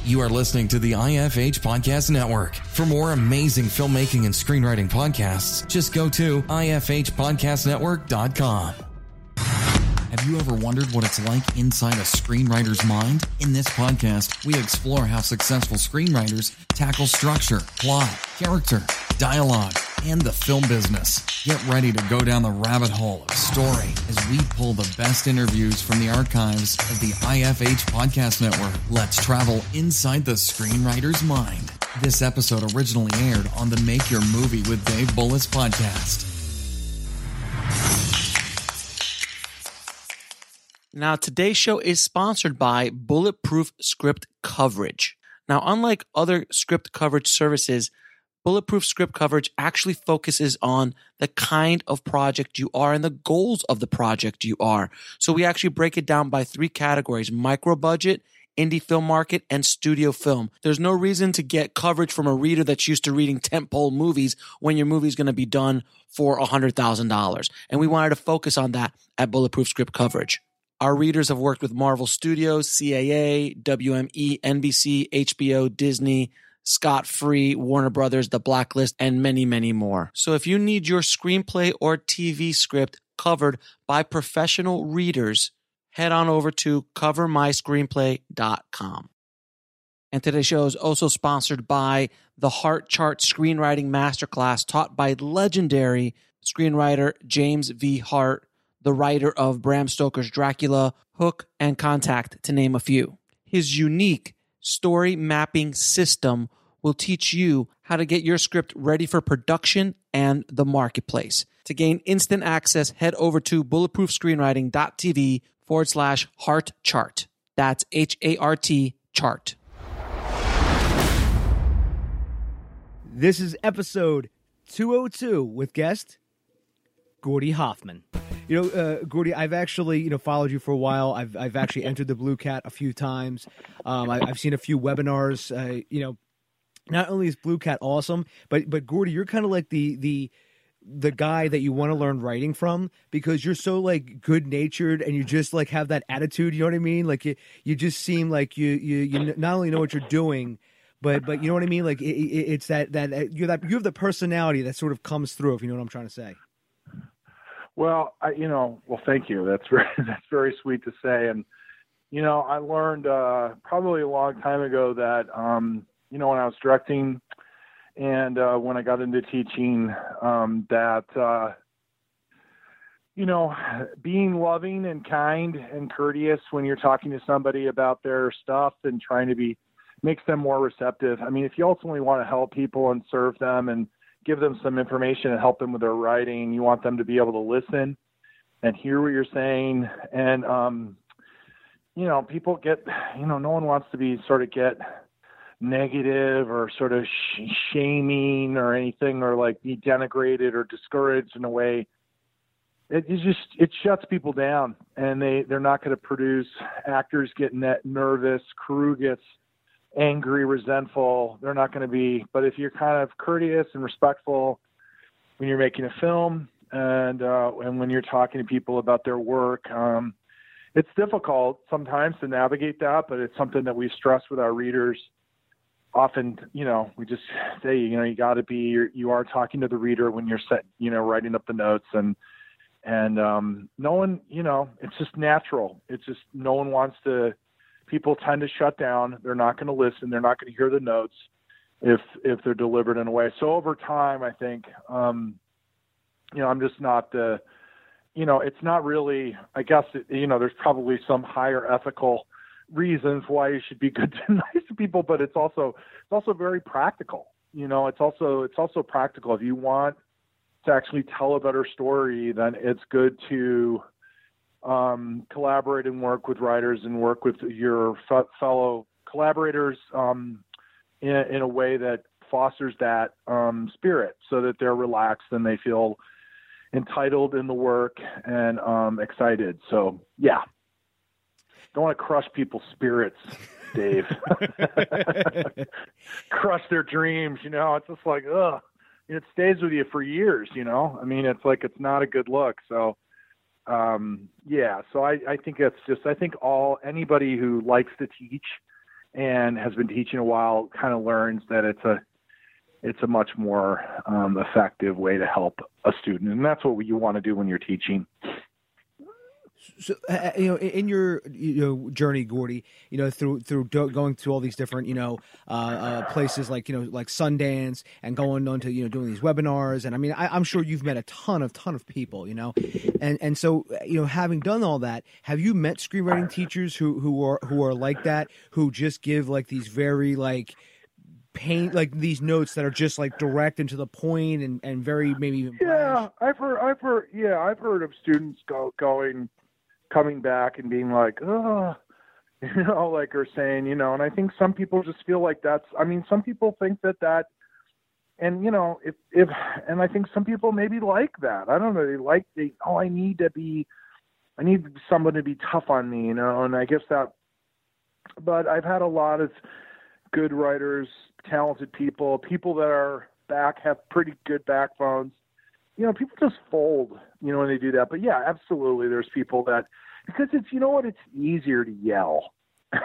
You are listening to the IFH Podcast Network. For more amazing filmmaking and screenwriting podcasts, just go to ifhpodcastnetwork.com. Have you ever wondered what it's like inside a screenwriter's mind? In this podcast, we explore how successful screenwriters tackle structure, plot, character, dialogue, and the film business. Get ready to go down the rabbit hole of story as we pull the best interviews from the archives of the IFH Podcast Network. Let's travel inside the screenwriter's mind. This episode originally aired on the Make Your Movie with Dave Bullis podcast. Now, today's show is sponsored by Bulletproof Script Coverage. Now, unlike other script coverage services, Bulletproof Script Coverage actually focuses on the kind of project you are and the goals of the project you are. So we actually break it down by 3 categories: micro budget, indie film market, and studio film. There's no reason to get coverage from a reader that's used to reading tentpole movies when your movie's going to be done for $100,000. And we wanted to focus on that at Bulletproof Script Coverage. Our readers have worked with Marvel Studios, CAA, WME, NBC, HBO, Disney, Scott Free, Warner Brothers, The Blacklist, and many, many more. So if you need your screenplay or TV script covered by professional readers, head on over to covermyscreenplay.com. And today's show is also sponsored by the Heart Chart Screenwriting Masterclass taught by legendary screenwriter James V. Hart, the writer of Bram Stoker's Dracula, Hook, and Contact, to name a few. His unique story mapping system will teach you how to get your script ready for production and the marketplace. To gain instant access, head over to bulletproofscreenwriting.tv/Heart Chart. That's HART chart. This is episode 202 with guest Gordy Hoffman. Gordy, I've actually, followed you for a while. I've actually entered the Blue Cat a few times. I've seen a few webinars. Not only is Blue Cat awesome, but Gordy, you're kind of like the guy that you want to learn writing from, because you're so like good natured and you just like have that attitude. You know what I mean? Like you just seem like you not only know what you're doing, but you know what I mean? Like it's that you have the personality that sort of comes through. If you know what I'm trying to say. Well, thank you. That's very sweet to say. And, I learned probably a long time ago that, when I was directing and when I got into teaching, that, being loving and kind and courteous when you're talking to somebody about their stuff and trying to makes them more receptive. I mean, if you ultimately want to help people and serve them and give them some information and help them with their writing, you want them to be able to listen and hear what you're saying. And, people get, no one wants to get negative or sort of shaming or anything, or like be denigrated or discouraged in a way. It shuts people down, and they're not going to produce. Actors get nervous, crew gets angry, resentful. They're not going to be. But if you're kind of courteous and respectful when you're making a film and when you're talking to people about their work, it's difficult sometimes to navigate that, but it's something that we stress with our readers. Often, we just say, you got to be, you are talking to the reader when you're writing up the notes, and no one, it's just natural. It's just, no one wants to. People tend to shut down. They're not going to listen. They're not going to hear the notes if they're delivered in a way. So over time, I think, I'm just not it's not really, I guess, there's probably some higher ethical reasons why you should be good to nice to people, but it's also very practical. It's also practical. If you want to actually tell a better story, then it's good to collaborate and work with writers and work with your fellow collaborators in a way that fosters that spirit, so that they're relaxed and they feel entitled in the work and excited. So yeah, don't want to crush people's spirits, Dave. Crush their dreams. It's just like, ugh. It stays with you for years. I mean, it's like, it's not a good look. So So I think it's just, I think anybody who likes to teach and has been teaching a while kind of learns that it's a much more effective way to help a student. And that's what you want to do when you're teaching. So, in your journey, Gordy, through going to all these different places like like Sundance and going on to doing these webinars, and I mean I'm sure you've met a ton of people, and so having done all that, have you met screenwriting teachers who are like that, who just give like these very like like these notes that are just like direct and to the point and very maybe even brash? I've heard of students coming back and being like, oh, like, or saying, and I think some people just feel like some people think that, and, and I think some people maybe like that. I don't know. I need someone to be tough on me, and I guess that, but I've had a lot of good writers, talented people that have pretty good backbones. People just fold, when they do that. But yeah, absolutely. There's people that, because it's, it's easier to yell.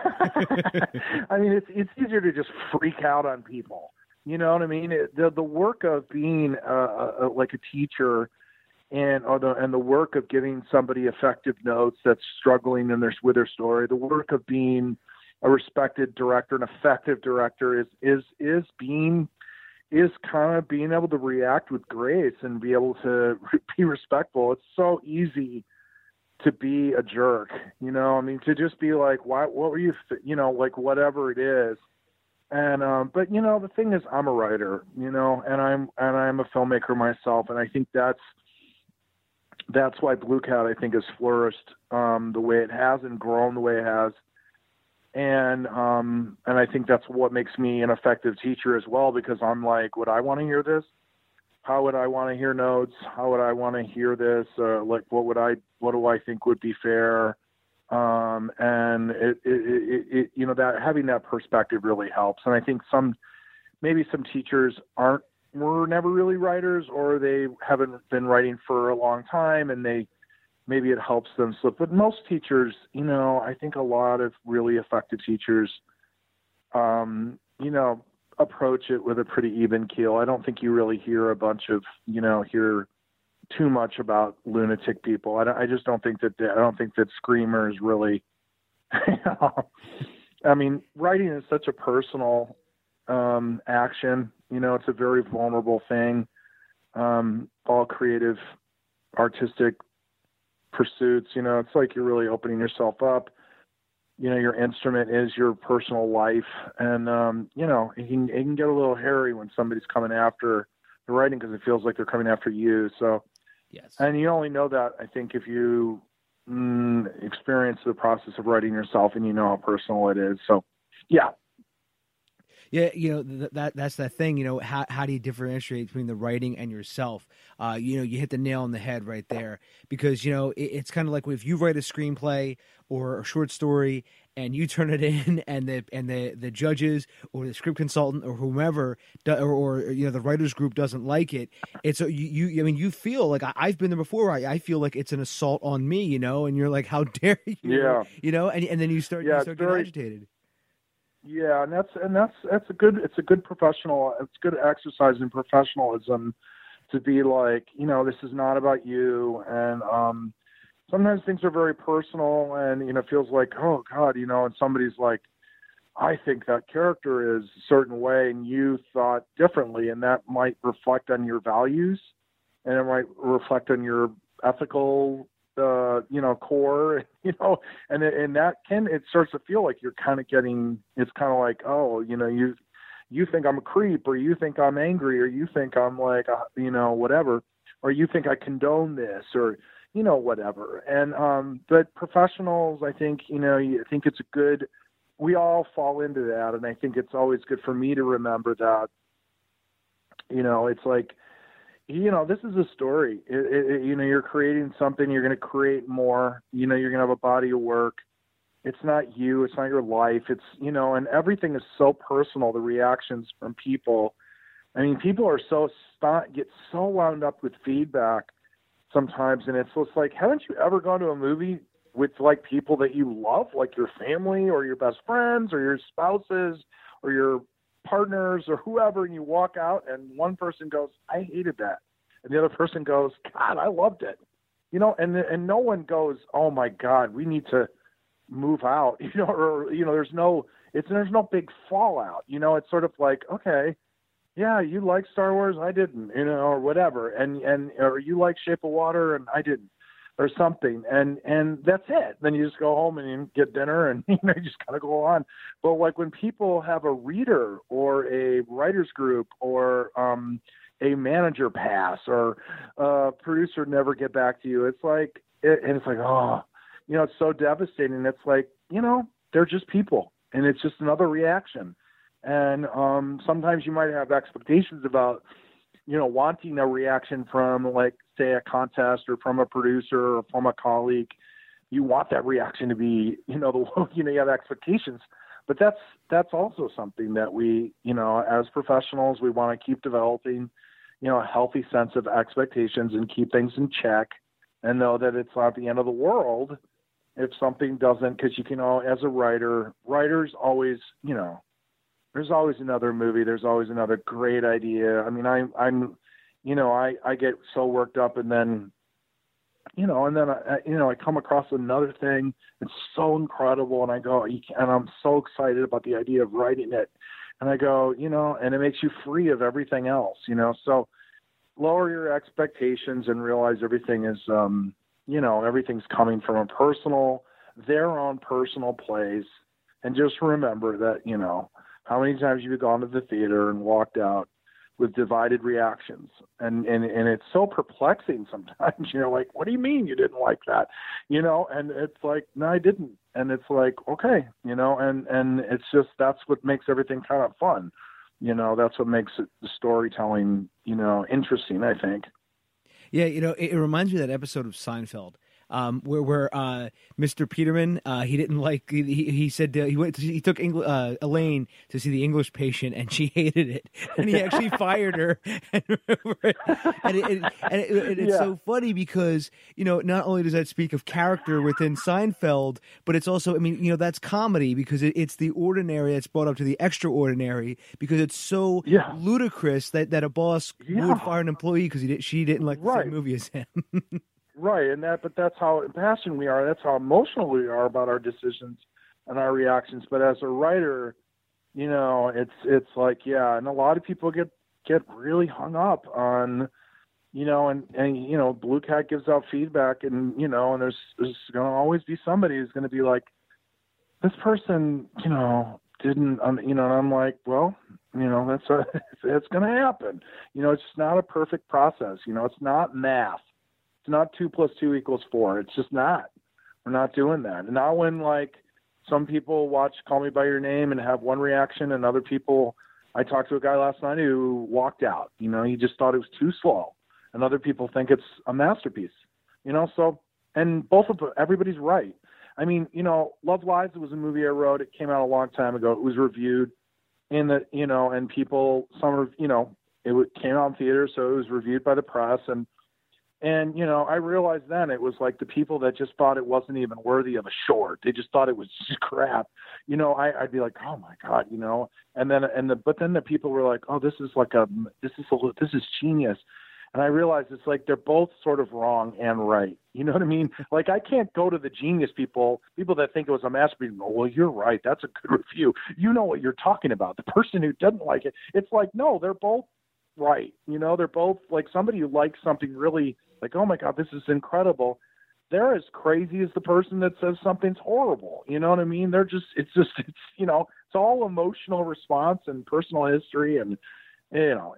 I mean, it's easier to just freak out on people. You know what I mean? The work of being like a teacher and the work of giving somebody effective notes that's struggling with their story, the work of being a respected director, an effective director is kind of being able to react with grace and be able to be respectful. It's so easy to be a jerk, to just be like, what were you, like whatever it is. And, but the thing is, I'm a writer, and I'm a filmmaker myself. And I think that's why Blue Cat, I think, has flourished, the way it has and grown the way it has. And I think that's what makes me an effective teacher as well, because I'm like, would I want to hear this? How would I want to hear notes? How would I want to hear this? Like, what do I think would be fair? And it that having that perspective really helps. And I think maybe some teachers were never really writers, or they haven't been writing for a long time, and maybe it helps them slip. But most teachers, I think a lot of really effective teachers, approach it with a pretty even keel. I don't think you really hear a bunch of, hear too much about lunatic people. I just don't think that screamers really, I mean, writing is such a personal, action, it's a very vulnerable thing. All creative, artistic pursuits, it's like you're really opening yourself up. Your instrument is your personal life, and it can get a little hairy when somebody's coming after the writing, because it feels like they're coming after you. So yes, and you only know that, I think, if you experience the process of writing yourself and how personal it is. So yeah. Yeah, that's that thing. How do you differentiate between the writing and yourself? You hit the nail on the head right there, because it's kind of like if you write a screenplay or a short story and you turn it in, and the judges or the script consultant or whomever or the writers group doesn't like it. It's you feel like I've been there before. I feel like it's an assault on me, and you're like, how dare you? Yeah. And then you start getting agitated. Yeah, and that's a good professional. It's good exercise in professionalism to be like, this is not about you. And sometimes things are very personal, and it feels like, oh God, and somebody's like, I think that character is a certain way, and you thought differently, and that might reflect on your values, and it might reflect on your ethical core, and it starts to feel like you're kind of getting, it's kind of like, oh, you think I'm a creep, or you think I'm angry, or you think I'm like, whatever, or you think I condone this, or, whatever. And, but professionals, I think, I think it's we all fall into that. And I think it's always good for me to remember that, it's like, this is a story. You're creating something. You're going to create more. You're going to have a body of work. It's not you. It's not your life. It's, and everything is so personal. The reactions from people. I mean, people are get so wound up with feedback sometimes, and it's like, haven't you ever gone to a movie with like people that you love, like your family or your best friends or your spouses or your partners or whoever, and you walk out and one person goes, I hated that. And the other person goes, God, I loved it. You know, and no one goes, oh my God, we need to move out, you know, or, you know, there's no big fallout, you know, it's sort of like, okay, yeah, you like Star Wars, I didn't, you know, or whatever. Or you like Shape of Water and I didn't, or something. And that's it. Then you just go home and you get dinner and, you know, you just kind of go on. But like when people have a reader or a writer's group or, a manager pass or a producer never get back to you, it's like, oh, you know, it's so devastating. It's like, you know, they're just people and it's just another reaction. And sometimes you might have expectations about, you know, wanting a reaction from, like, say, a contest or from a producer or from a colleague. You want that reaction to be, you know, you have expectations. But that's also something that we, you know, as professionals, we want to keep developing, you know, a healthy sense of expectations and keep things in check and know that it's not the end of the world if something doesn't, because you can as a writer, writers always, you know, there's always another movie. There's always another great idea. I mean, I'm, you know, I get so worked up and then, you know, and then I come across another thing. It's so incredible. And I go, and I'm so excited about the idea of writing it. And I go, you know, and it makes you free of everything else, you know, so lower your expectations and realize everything is, you know, everything's coming from their own personal place. And just remember that, you know, how many times you've gone to the theater and walked out with divided reactions. And it's so perplexing sometimes, you know, like, what do you mean you didn't like that? You know, and it's like, no, I didn't. And it's like, okay, you know, and it's just, that's what makes everything kind of fun. You know, that's what makes the storytelling, you know, interesting, I think. Yeah, you know, it reminds me of that episode of Seinfeld where Mr. Peterman, he didn't like, he said he took Elaine to see The English Patient and she hated it and he actually fired her. And it's so funny because, you know, not only does that speak of character within Seinfeld, but it's also, I mean, you know, that's comedy because it's the ordinary that's brought up to the extraordinary because it's so ludicrous that a boss would fire an employee because she didn't like the same movie as him. Right, but that's how impassioned we are. That's how emotional we are about our decisions and our reactions. But as a writer, you know, it's like, and a lot of people get really hung up on, you know, and you know, Blue Cat gives out feedback, and you know, and there's going to always be somebody who's going to be like, this person, you know, didn't, you know, and I'm like, well, you know, it's going to happen. You know, it's just not a perfect process. You know, it's not math. It's not 2 + 2 = 4. It's just not. We're not doing that. And now when, like, some people watch Call Me By Your Name and have one reaction, and other people, I talked to a guy last night who walked out. You know, he just thought it was too slow. And other people think it's a masterpiece. You know, so, and everybody's right. I mean, you know, Love Lies was a movie I wrote. It came out a long time ago. It was reviewed in the, you know, and people, you know, it came out in theaters, so it was reviewed by the press. And, you know, I realized then it was like the people that just thought it wasn't even worthy of a short. They just thought it was just crap. You know, I'd be like, oh my God, you know, but then the people were like, oh, this is genius. And I realized it's like they're both sort of wrong and right. You know what I mean? Like, I can't go to the genius people that think it was a masterpiece. Oh, well, you're right. That's a good review. You know what you're talking about. The person who doesn't like it, it's like, no, they're both right. You know, they're both like somebody who likes something really like, oh my God, this is incredible. They're as crazy as the person that says something's horrible. You know what I mean? It's you know, it's all emotional response and personal history. And, you know,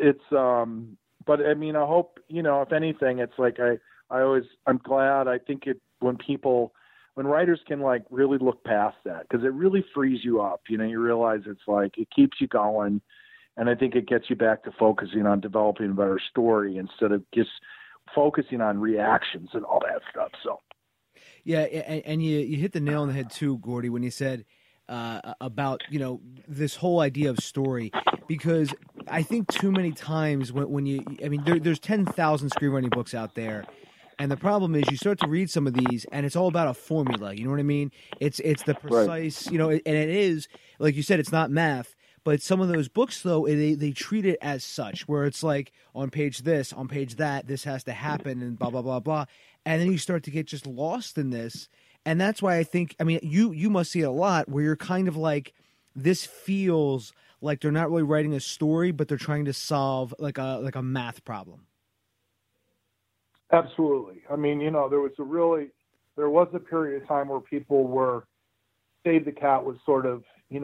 but I mean, I hope, you know, if anything, it's like, I'm glad. I think when writers can like really look past that, because it really frees you up. You know, you realize it's like, it keeps you going. And I think it gets you back to focusing on developing a better story instead of just focusing on reactions and all that stuff. So, yeah, and you hit the nail on the head too, Gordy, when you said about, you know, this whole idea of story, because I think too many times when there's 10,000 screenwriting books out there, And the problem is you start to read some of these and it's all about a formula. You know what I mean? It's the precise, and it is, like you said, it's not math. But some of those books, though, they treat it as such, where it's like on page this, on page that, this has to happen and blah, blah, blah, blah. And then you start to get just lost in this. And that's why I think, you must see it a lot where you're kind of like, this feels like they're not really writing a story, but they're trying to solve like a math problem. Absolutely. There was a period of time where people were, Save the Cat was sort of, with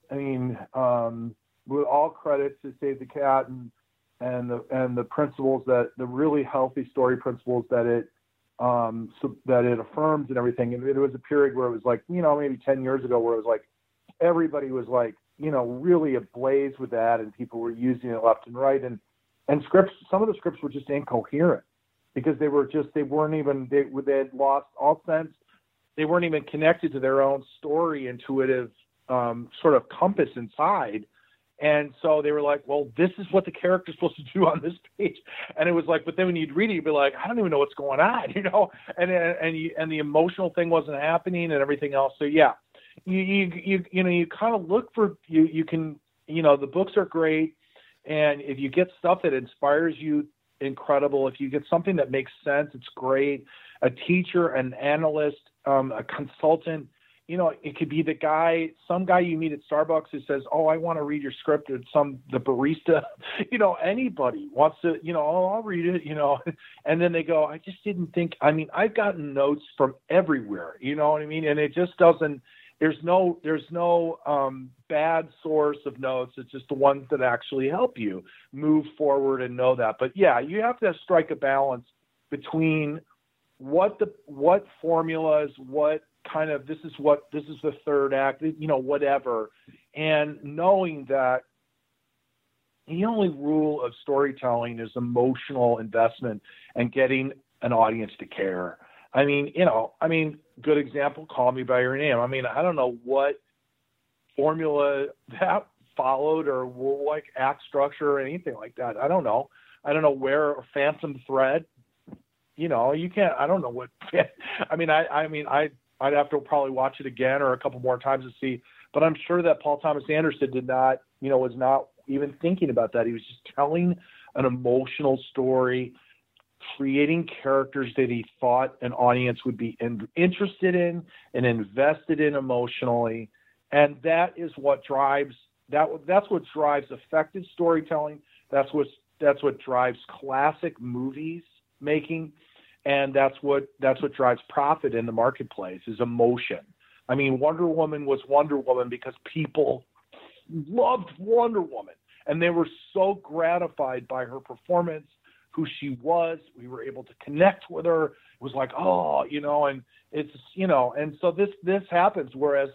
all credit to Save the Cat and the principles that the really healthy story principles that it affirms and everything. And there was a period where it was like, maybe 10 years ago where it was like, everybody was like, really ablaze with that and people were using it left and right. And scripts, some of the scripts were just incoherent because they had lost all sense. They weren't even connected to their own story, intuitive sort of compass inside. And so they were like, well, this is what the character's supposed to do on this page. And it was like, but then when you'd read it, you'd be like, I don't even know what's going on, and the emotional thing wasn't happening and everything else. So yeah, you kind of look for, you can, the books are great. And if you get stuff that inspires you, incredible. If you get something that makes sense, it's great. A teacher, an analyst, a consultant, it could be some guy you meet at Starbucks who says, oh, I want to read your script, or the barista, anybody wants to, I'll read it, and then they go, I just didn't think, I've gotten notes from everywhere, you know what I mean? And it just doesn't, there's no bad source of notes. It's just the ones that actually help you move forward and know that. But yeah, you have to strike a balance between what formulas, what kind of, this is the third act, whatever. And knowing that the only rule of storytelling is emotional investment and getting an audience to care. Good example, Call Me by Your Name. I don't know what formula that followed or like act structure or anything like that. I don't know where, or Phantom Thread, you can't, I don't know what, I'd have to probably watch it again or a couple more times to see, but I'm sure that Paul Thomas Anderson did not, was not even thinking about that. He was just telling an emotional story, creating characters that he thought an audience would be interested in and invested in emotionally. And that is what drives, that's what drives effective storytelling. That's what drives classic movies making. And that's what drives profit in the marketplace is emotion. Wonder Woman was Wonder Woman because people loved Wonder Woman and they were so gratified by her performance, who she was. We were able to connect with her. It was like, and it's, and so this happens. Whereas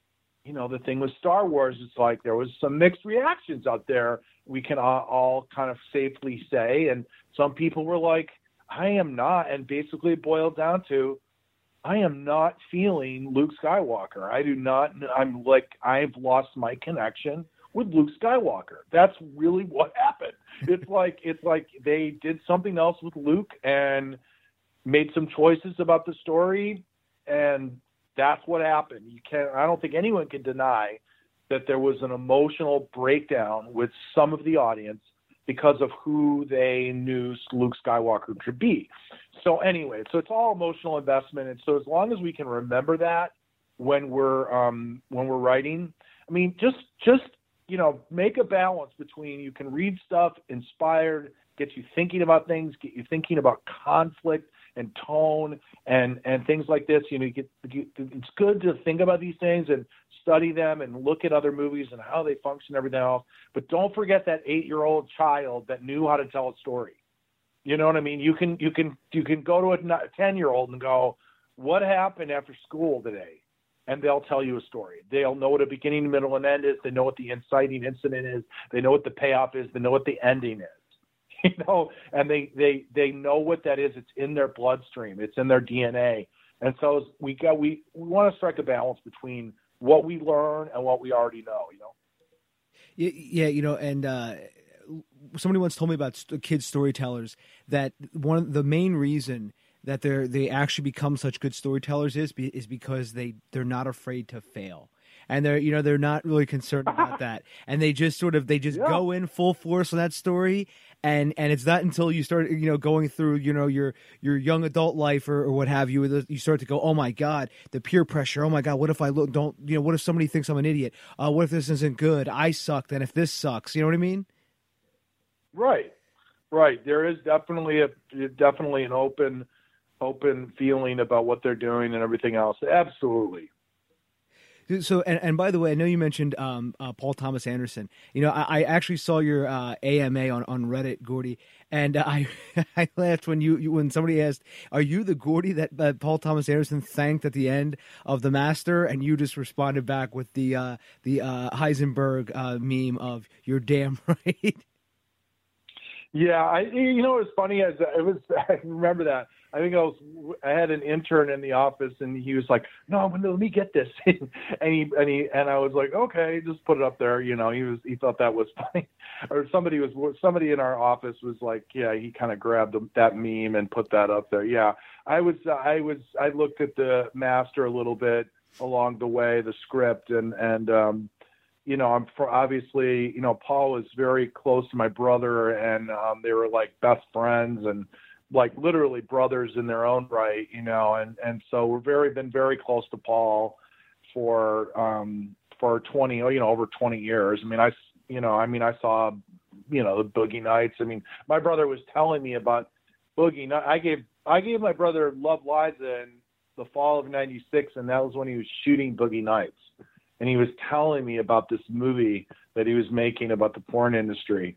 the thing with Star Wars, it's like there was some mixed reactions out there. We can all kind of safely say, and some people were like, I am not, and basically it boiled down to, I am not feeling Luke Skywalker. I do not, I'm like, I've lost my connection with Luke Skywalker. That's really what happened. It's like they did something else with Luke and made some choices about the story, and that's what happened. I don't think anyone can deny that there was an emotional breakdown with some of the audience because of who they knew Luke Skywalker to be. So anyway, it's all emotional investment. And so as long as we can remember that when we're writing, just make a balance between, you can read stuff inspired, get you thinking about things, get you thinking about conflict and tone and things like this. It's good to think about these things and study them and look at other movies and how they function and everything else. But don't forget that 8-year-old child that knew how to tell a story. You know what I mean? You can go to a 10-year-old and go, what happened after school today? And they'll tell you a story. They'll know what a beginning, middle, and end is. They know what the inciting incident is. They know what the payoff is. They know what the ending is. And they know what that is. It's in their bloodstream. It's in their DNA. And so we want to strike a balance between what we learn and what we already know. Yeah, and somebody once told me about kids storytellers that the main reason that they actually become such good storytellers is because they're not afraid to fail. And they're not really concerned about that. And they just go in full force on that story. And it's not until you start, going through, your young adult life or what have you, you start to go, oh my God, the peer pressure. Oh my God, what if what if somebody thinks I'm an idiot? What if this isn't good? I sucked. And if this sucks, you know what I mean? Right. There is definitely an open feeling about what they're doing and everything else. Absolutely. So, and by the way, I know you mentioned Paul Thomas Anderson. I actually saw your AMA on Reddit, Gordy, and I laughed when somebody asked, "Are you the Gordy that Paul Thomas Anderson thanked at the end of The Master?" And you just responded back with the Heisenberg meme of "You're damn right." Yeah, it was funny I remember that. I think I had an intern in the office, and he was like, "No, let me get this," and I was like, "Okay, just put it up there." He thought that was funny, or somebody in our office was like, "Yeah," he kind of grabbed that meme and put that up there. Yeah, I looked at The Master a little bit along the way, the script, and obviously, Paul was very close to my brother, and they were like best friends and like literally brothers in their own right, and so we're been very close to Paul for 20, over 20 years. I saw, the Boogie Nights. My brother was telling me about Boogie Nights. I gave my brother Love Liza in the fall of '96, and that was when he was shooting Boogie Nights. And he was telling me about this movie that he was making about the porn industry,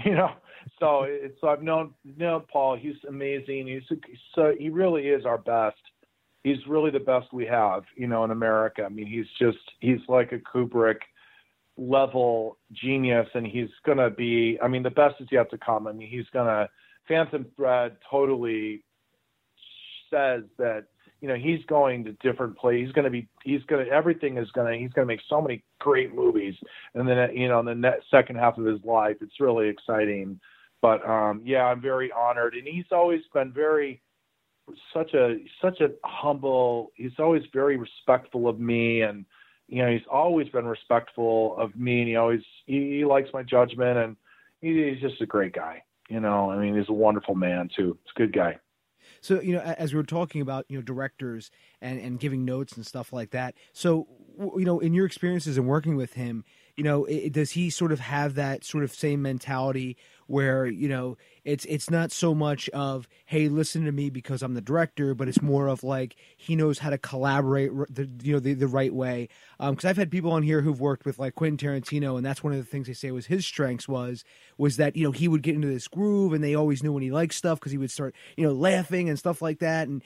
So I've known Paul. He's amazing. He really is our best. He's really the best we have, in America. He's like a Kubrick level genius, and he's gonna be. The best is yet to come. Phantom Thread totally says that. He's going to different places. He's gonna make so many great movies. And then, in the second half of his life, it's really exciting. But, I'm very honored. And he's always been such a humble, he's always very respectful of me. And, he's always been respectful of me. And he likes my judgment, and he's just a great guy. He's a wonderful man too. He's a good guy. So, as we were talking about, directors and giving notes and stuff like that. So, in your experiences and working with him, does he sort of have that sort of same mentality where, it's not so much of, hey, listen to me because I'm the director, but it's more of like he knows how to collaborate the right way. Because I've had people on here who've worked with like Quentin Tarantino, and that's one of the things they say was his strengths was that, he would get into this groove, and they always knew when he liked stuff because he would start, laughing and stuff like that. And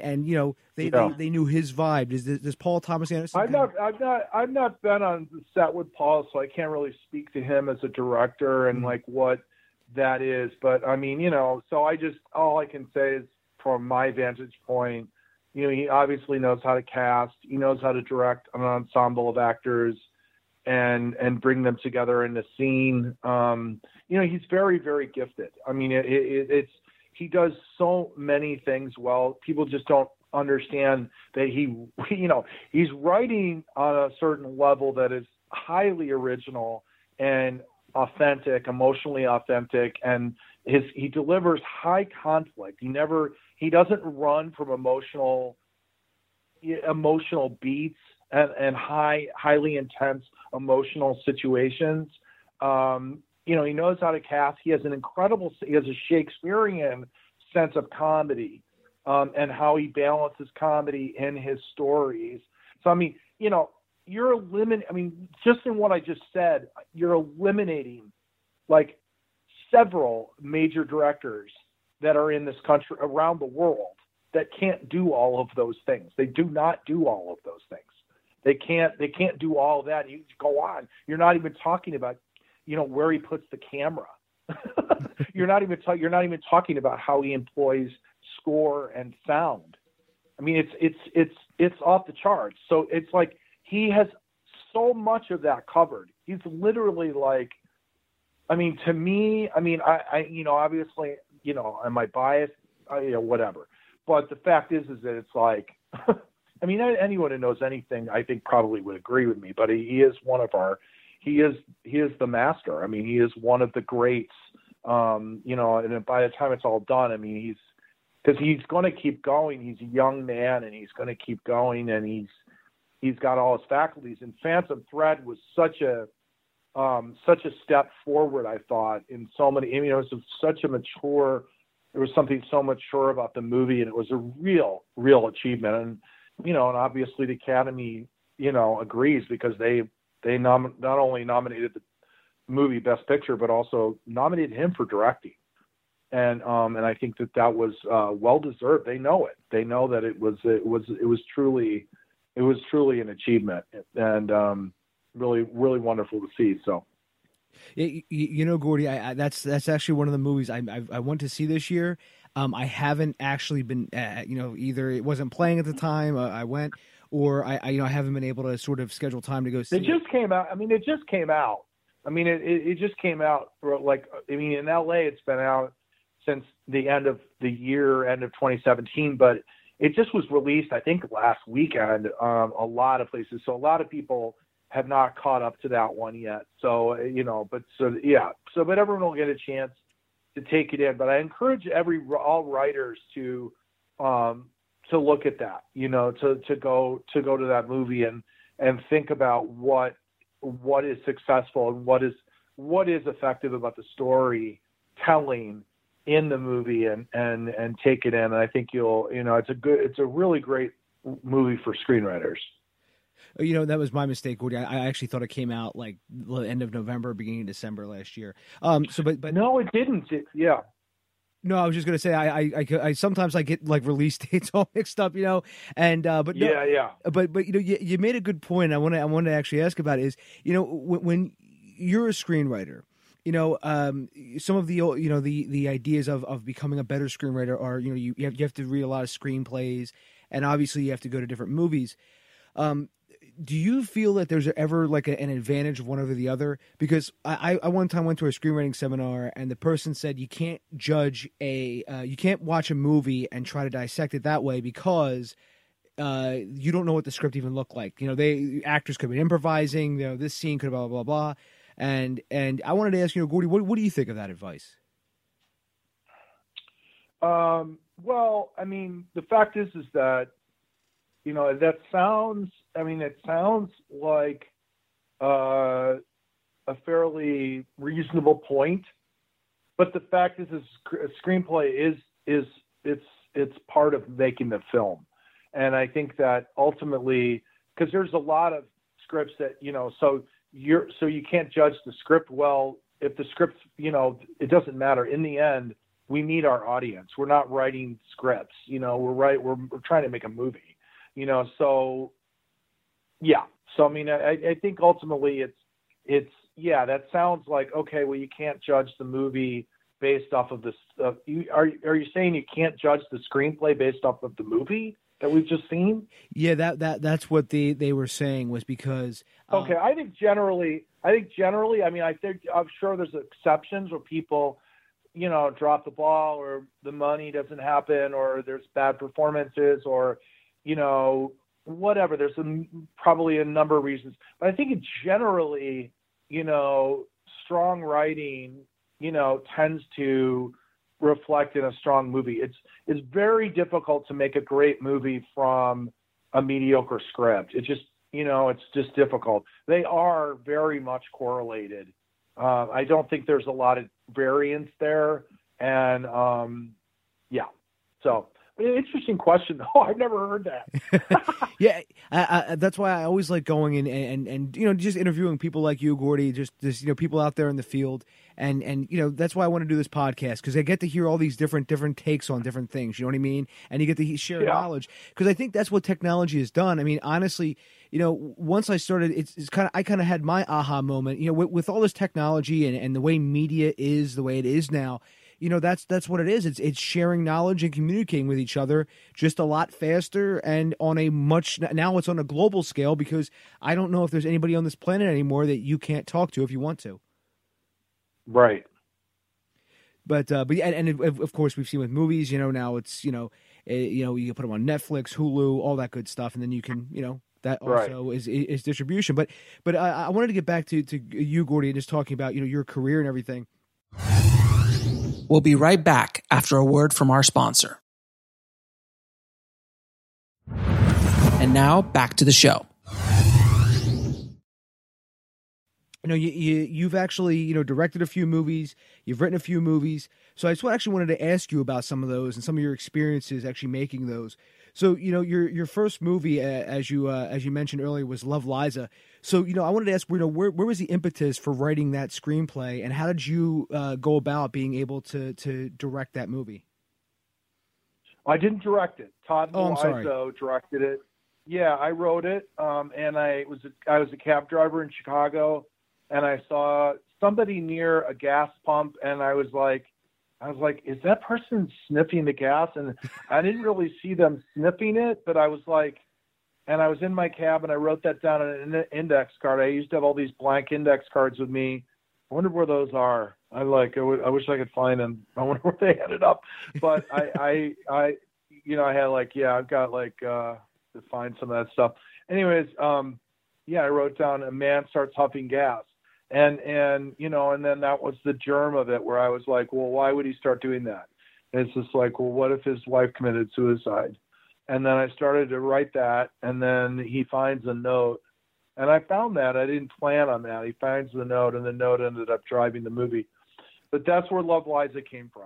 they knew his vibe. Does Paul Thomas Anderson? I've not been on the set with Paul, so I can't really speak to him as a director and like what that is. But so all I can say is from my vantage point, he obviously knows how to cast, he knows how to direct an ensemble of actors and bring them together in a scene. He's very, very gifted. He does so many things well. People just don't understand that he's writing on a certain level that is highly original and authentic, emotionally authentic, and he delivers high conflict. He doesn't run from emotional beats and highly intense emotional situations. He knows how to cast. He has a Shakespearean sense of comedy, and how he balances comedy in his stories. So, just in what I just said, you're eliminating like several major directors that are in this country around the world that can't do all of those things. They do not do all of those things. They can't do all of that. You go on. You're not even talking about, where he puts the camera. You're not even talking about how he employs score and sound. It's off the charts. So it's like he has so much of that covered. He's literally like, to me, I obviously, am I biased? Whatever. but the fact is that it's like, I mean, anyone who knows anything, I think probably would agree with me, but he is he is the master. I mean, he is one of the greats, you know, and by the time it's all done, I mean, because he's going to keep going. He's a young man and he's going to keep going, and he's got all his faculties. And Phantom Thread was such a step forward, I thought, in so many, I mean, it was such a mature, there was something so mature about the movie, and it was a real achievement. And, you know, and obviously the Academy, you know, agrees, because they not only nominated the movie Best Picture, but also nominated him for directing. And I think that was well deserved. They know it. They know that it was truly an achievement, and really wonderful to see. So, you know, Gordy, that's actually one of the movies I went to see this year. I haven't actually been, you know, either it wasn't playing at the time I went, or I haven't been able to sort of schedule time to go see it. It just came out. I mean, it just came out. Like, I mean, in LA, it's been out since the end of the year, end of 2017, but it just was released, I think, last weekend, a lot of places. So a lot of people have not caught up to that one yet. So, you know, but everyone will get a chance to take it in. But I encourage all writers to look at that, you know, to go to that movie and think about what is successful and what is effective about the storytelling in the movie, and take it in. And I think it's a really great movie for screenwriters. You know, that was my mistake, Gordy. I actually thought it came out like the end of November, beginning of December last year. But no, it didn't. No, I was just gonna say I sometimes I get like release dates all mixed up, you know, and but no, yeah. But you know, you made a good point. I want to actually ask about is, you know, when you're a screenwriter, you know, some of the, you know, the ideas of becoming a better screenwriter are, you know, you have to read a lot of screenplays, and obviously you have to go to different movies. Do you feel that there's ever like an advantage of one over the other? Because I one time went to a screenwriting seminar, and the person said you can't you can't watch a movie and try to dissect it that way, because you don't know what the script even looked like. You know, actors could be improvising. You know, this scene could blah blah blah. And I wanted to ask, you know, Gordy, what do you think of that advice? Well, I mean, the fact is that, you know, it sounds like a fairly reasonable point, but the fact is a screenplay it's part of making the film. And I think that ultimately, because there's a lot of scripts that, you know, so you can't judge the script. Well, if the script, you know, it doesn't matter. In the end, we need our audience. We're not writing scripts, you know, we're trying to make a movie, you know? So yeah. So, I mean, I think ultimately it's, that sounds like, okay, well, you can't judge the movie based off of this. Are you saying you can't judge the screenplay based off of the movie that we've just seen? Yeah, that's what they were saying, was because okay, I think generally, I mean, I'm sure there's exceptions where people, you know, drop the ball, or the money doesn't happen, or there's bad performances, or, you know, whatever. There's probably a number of reasons, but I think generally, you know, strong writing, you know, tends to reflect in a strong movie. It's very difficult to make a great movie from a mediocre script. It just, you know, it's just difficult. They are very much correlated. I don't think there's a lot of variance there. And so interesting question, though. I've never heard that. Yeah, that's why I always like going in and you know, just interviewing people like you, Gordy, just you know, people out there in the field, and you know, that's why I want to do this podcast, because I get to hear all these different takes on different things. You know what I mean? And you get to share knowledge, because I think that's what technology has done. I mean, honestly, you know, once I started, I kind of had my aha moment. You know, with all this technology and the way media is the way it is now. You know, that's what it is. It's sharing knowledge and communicating with each other just a lot faster, and on a now it's on a global scale, because I don't know if there's anybody on this planet anymore that you can't talk to if you want to. Right. But yeah, and of course we've seen with movies, you know, now it's, you know, You know, you can put them on Netflix, Hulu, all that good stuff, and then you can, you know, that also is distribution. But I wanted to get back to you, Gordy, and just talking about, you know, your career and everything. We'll be right back after a word from our sponsor. And now back to the show. You know, you've actually, you know, directed a few movies, you've written a few movies. So I just actually wanted to ask you about some of those and some of your experiences actually making those. So, you know, your first movie, as you mentioned earlier, was Love, Liza. So, you know, I wanted to ask, you know, where was the impetus for writing that screenplay, and how did you go about being able to direct that movie? I didn't direct it. Todd sorry. Milizzo directed it. Yeah, I wrote it, and I was a cab driver in Chicago, and I saw somebody near a gas pump, and I was like, is that person sniffing the gas? And I didn't really see them sniffing it, but I was like, and I was in my cab, and I wrote that down on an index card. I used to have all these blank index cards with me. I wonder where those are. I wish I could find them. I wonder where they ended up. But I you know, I had I've got to find some of that stuff. Anyways, I wrote down a man starts huffing gas. And you know, and then that was the germ of it, where I was like, well, why would he start doing that? And it's just like, well, what if his wife committed suicide? And then I started to write that, and then he finds a note. And I found that. I didn't plan on that. He finds the note, and the note ended up driving the movie. But that's where Love, Liza came from.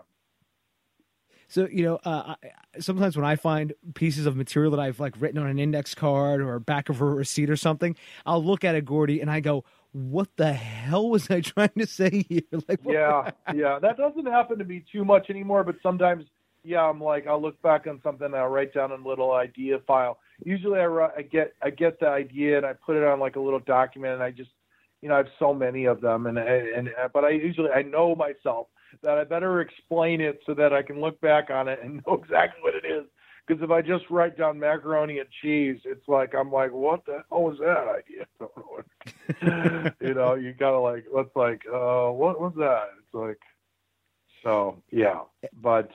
So, you know, sometimes when I find pieces of material that I've written on an index card or back of a receipt or something, I'll look at it, Gordy, and I go, what the hell was I trying to say here? Yeah. That doesn't happen to me too much anymore, but sometimes, I'm like, I'll look back on something and I'll write down a little idea file. Usually I get the idea and I put it on a little document, and I just, you know, I have so many of them, but I know myself that I better explain it so that I can look back on it and know exactly what it is. Because if I just write down macaroni and cheese, it's like, I'm like, what the hell was that idea? I don't know. You know, you gotta what was that? It's like, so yeah. But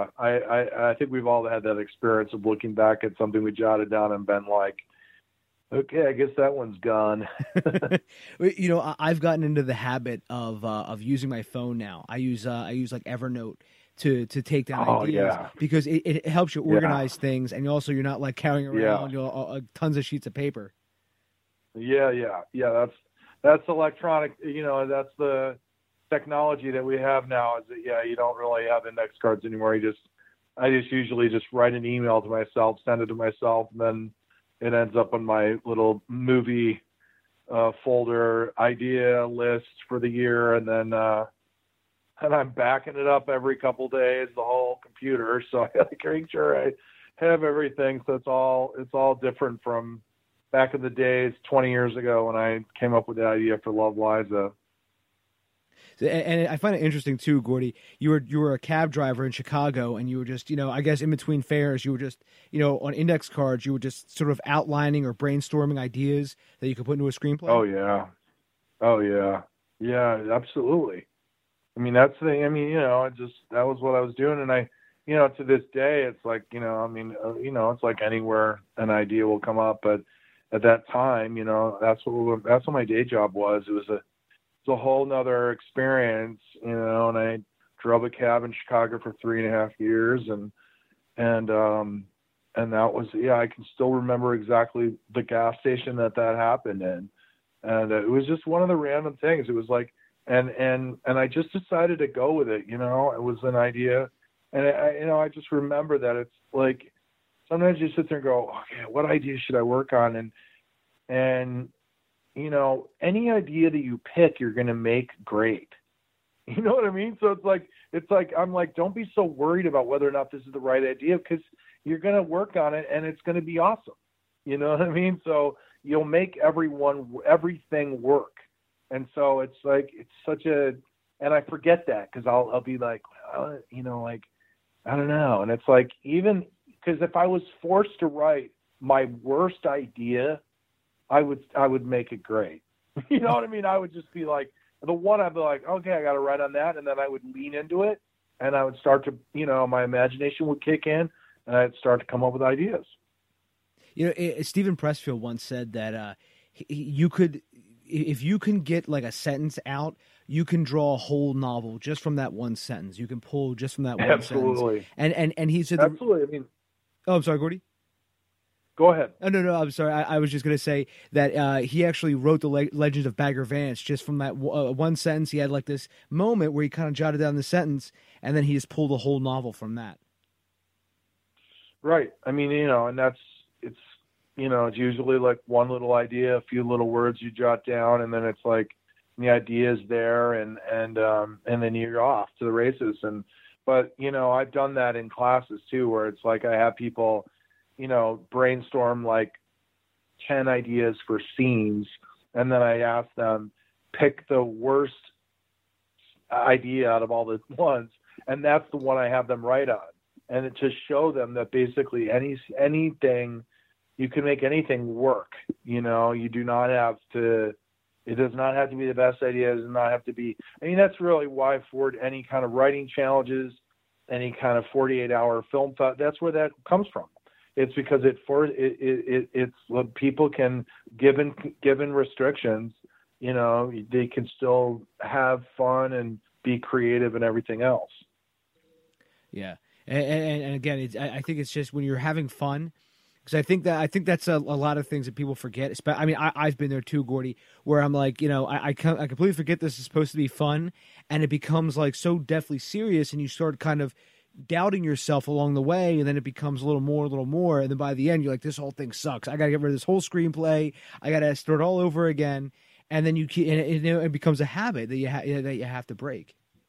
I think we've all had that experience of looking back at something we jotted down and been like, okay, I guess that one's gone. You know, I've gotten into the habit of using my phone now. I use Evernote to take down ideas, because it helps you organize things, and also you're not carrying around tons of sheets of paper. Yeah. That's electronic. You know, that's the technology that we have now. Is that you don't really have index cards anymore. I usually just write an email to myself, send it to myself, and then it ends up on my little movie folder idea list for the year, and then and I'm backing it up every couple days, the whole computer. So I got to make sure I have everything. So it's all different from back in the days 20 years ago when I came up with the idea for Love, Liza. And I find it interesting too, Gordy. You were a cab driver in Chicago, and you were just, you know, I guess in between fares, you were just, you know, on index cards, you were just sort of outlining or brainstorming ideas that you could put into a screenplay. Oh yeah, absolutely. I mean, that's the thing. I mean, you know, that was what I was doing, and I, you know, to this day, it's like, you know, I mean, you know, it's like anywhere an idea will come up, but at that time, you know, that's what my day job was. It was a whole nother experience, you know, and I drove a cab in Chicago for 3.5 years, and that was, I can still remember exactly the gas station that happened in, and it was just one of the random things. It was like, and I just decided to go with it, you know. It was an idea, and I just remember that it's like sometimes you sit there and go, okay, what idea should I work on, and you know, any idea that you pick, you're going to make great. You know what I mean? So it's like, I'm like, don't be so worried about whether or not this is the right idea, because you're going to work on it and it's going to be awesome. You know what I mean? So you'll make everything work. And so it's like, it's such and I forget that, because I'll be like, well, you know, like, I don't know. And it's like, even because if I was forced to write my worst idea, I would make it great. You know what I mean? I would just be like, I'd be like, okay, I got to write on that. And then I would lean into it, and I would start to, you know, my imagination would kick in. and I'd start to come up with ideas. You know, Stephen Pressfield once said that you could, if you can get like a sentence out, you can draw a whole novel just from that one sentence. You can pull just from that one Absolutely. sentence. And he said, absolutely. I mean, oh, I'm sorry, Gordy. Go ahead. Oh, no, I'm sorry. I was just going to say that he actually wrote the Legend of Bagger Vance just from that one sentence. He had like this moment where he kind of jotted down the sentence, and then he just pulled a whole novel from that. Right. I mean, and it's usually like one little idea, a few little words you jot down, and then it's like the idea is there, and then you're off to the races. But I've done that in classes too, where it's like I have people, brainstorm like 10 ideas for scenes, and then I ask them pick the worst idea out of all the ones, and that's the one I have them write on. And to show them that basically anything, you can make anything work. You do not have to, it does not have to be the best idea. It does not have to be, that's really why for any kind of writing challenges, any kind of 48-hour film, that's where that comes from. It's because it's what people can, given restrictions, they can still have fun and be creative and everything else. Yeah. And again, I think it's just when you're having fun, because I think that's a lot of things that people forget. I mean, I've been there too, Gordy, where I'm like, I completely forget this is supposed to be fun, and it becomes like so deathly serious, and you start kind of doubting yourself along the way, and then it becomes a little more, and then by the end, you're like, this whole thing sucks. I got to get rid of this whole screenplay. I got to start all over again, and then it becomes a habit that you have to break.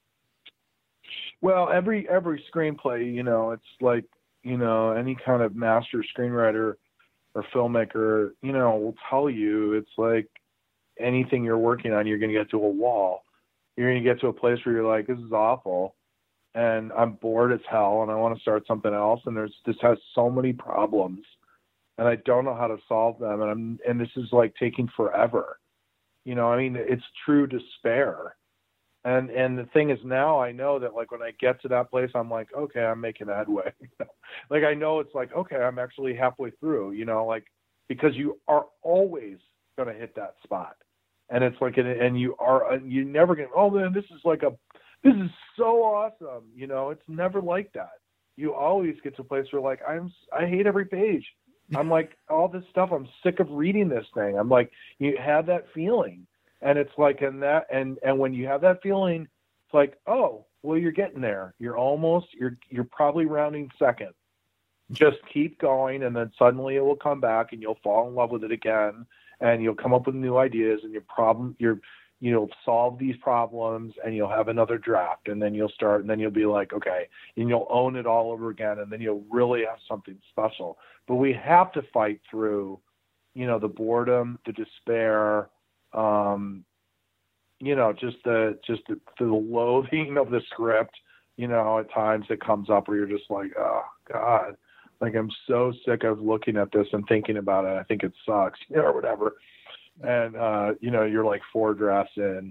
Well, every screenplay, it's like, any kind of master screenwriter or filmmaker, will tell you it's like anything you're working on, you're going to get to a wall. You're going to get to a place where you're like, this is awful, and I'm bored as hell, and I want to start something else, and this has so many problems, and I don't know how to solve them, and this is like taking forever. It's true despair. And the thing is, now I know that like when I get to that place, I'm like, okay, I'm making headway. Like I know it's like, okay, I'm actually halfway through, because you are always going to hit that spot. And it's like, and you never get, oh man, this is so awesome. It's never like that. You always get to a place where like, I hate every page. I'm like, all this stuff, I'm sick of reading this thing. I'm like, you have that feeling. And it's like, and when you have that feeling, it's like, oh, well, you're getting there. You're probably rounding second. Just keep going, and then suddenly it will come back, and you'll fall in love with it again, and you'll come up with new ideas, and you'll solve these problems, and you'll have another draft, and then you'll start, and then you'll be like, okay, and you'll own it all over again, and then you'll really have something special. But we have to fight through, the boredom, the despair. Just the loathing of the script, at times it comes up where you're just like, oh God, like I'm so sick of looking at this and thinking about it. I think it sucks, or whatever. And, you're like 4 drafts in,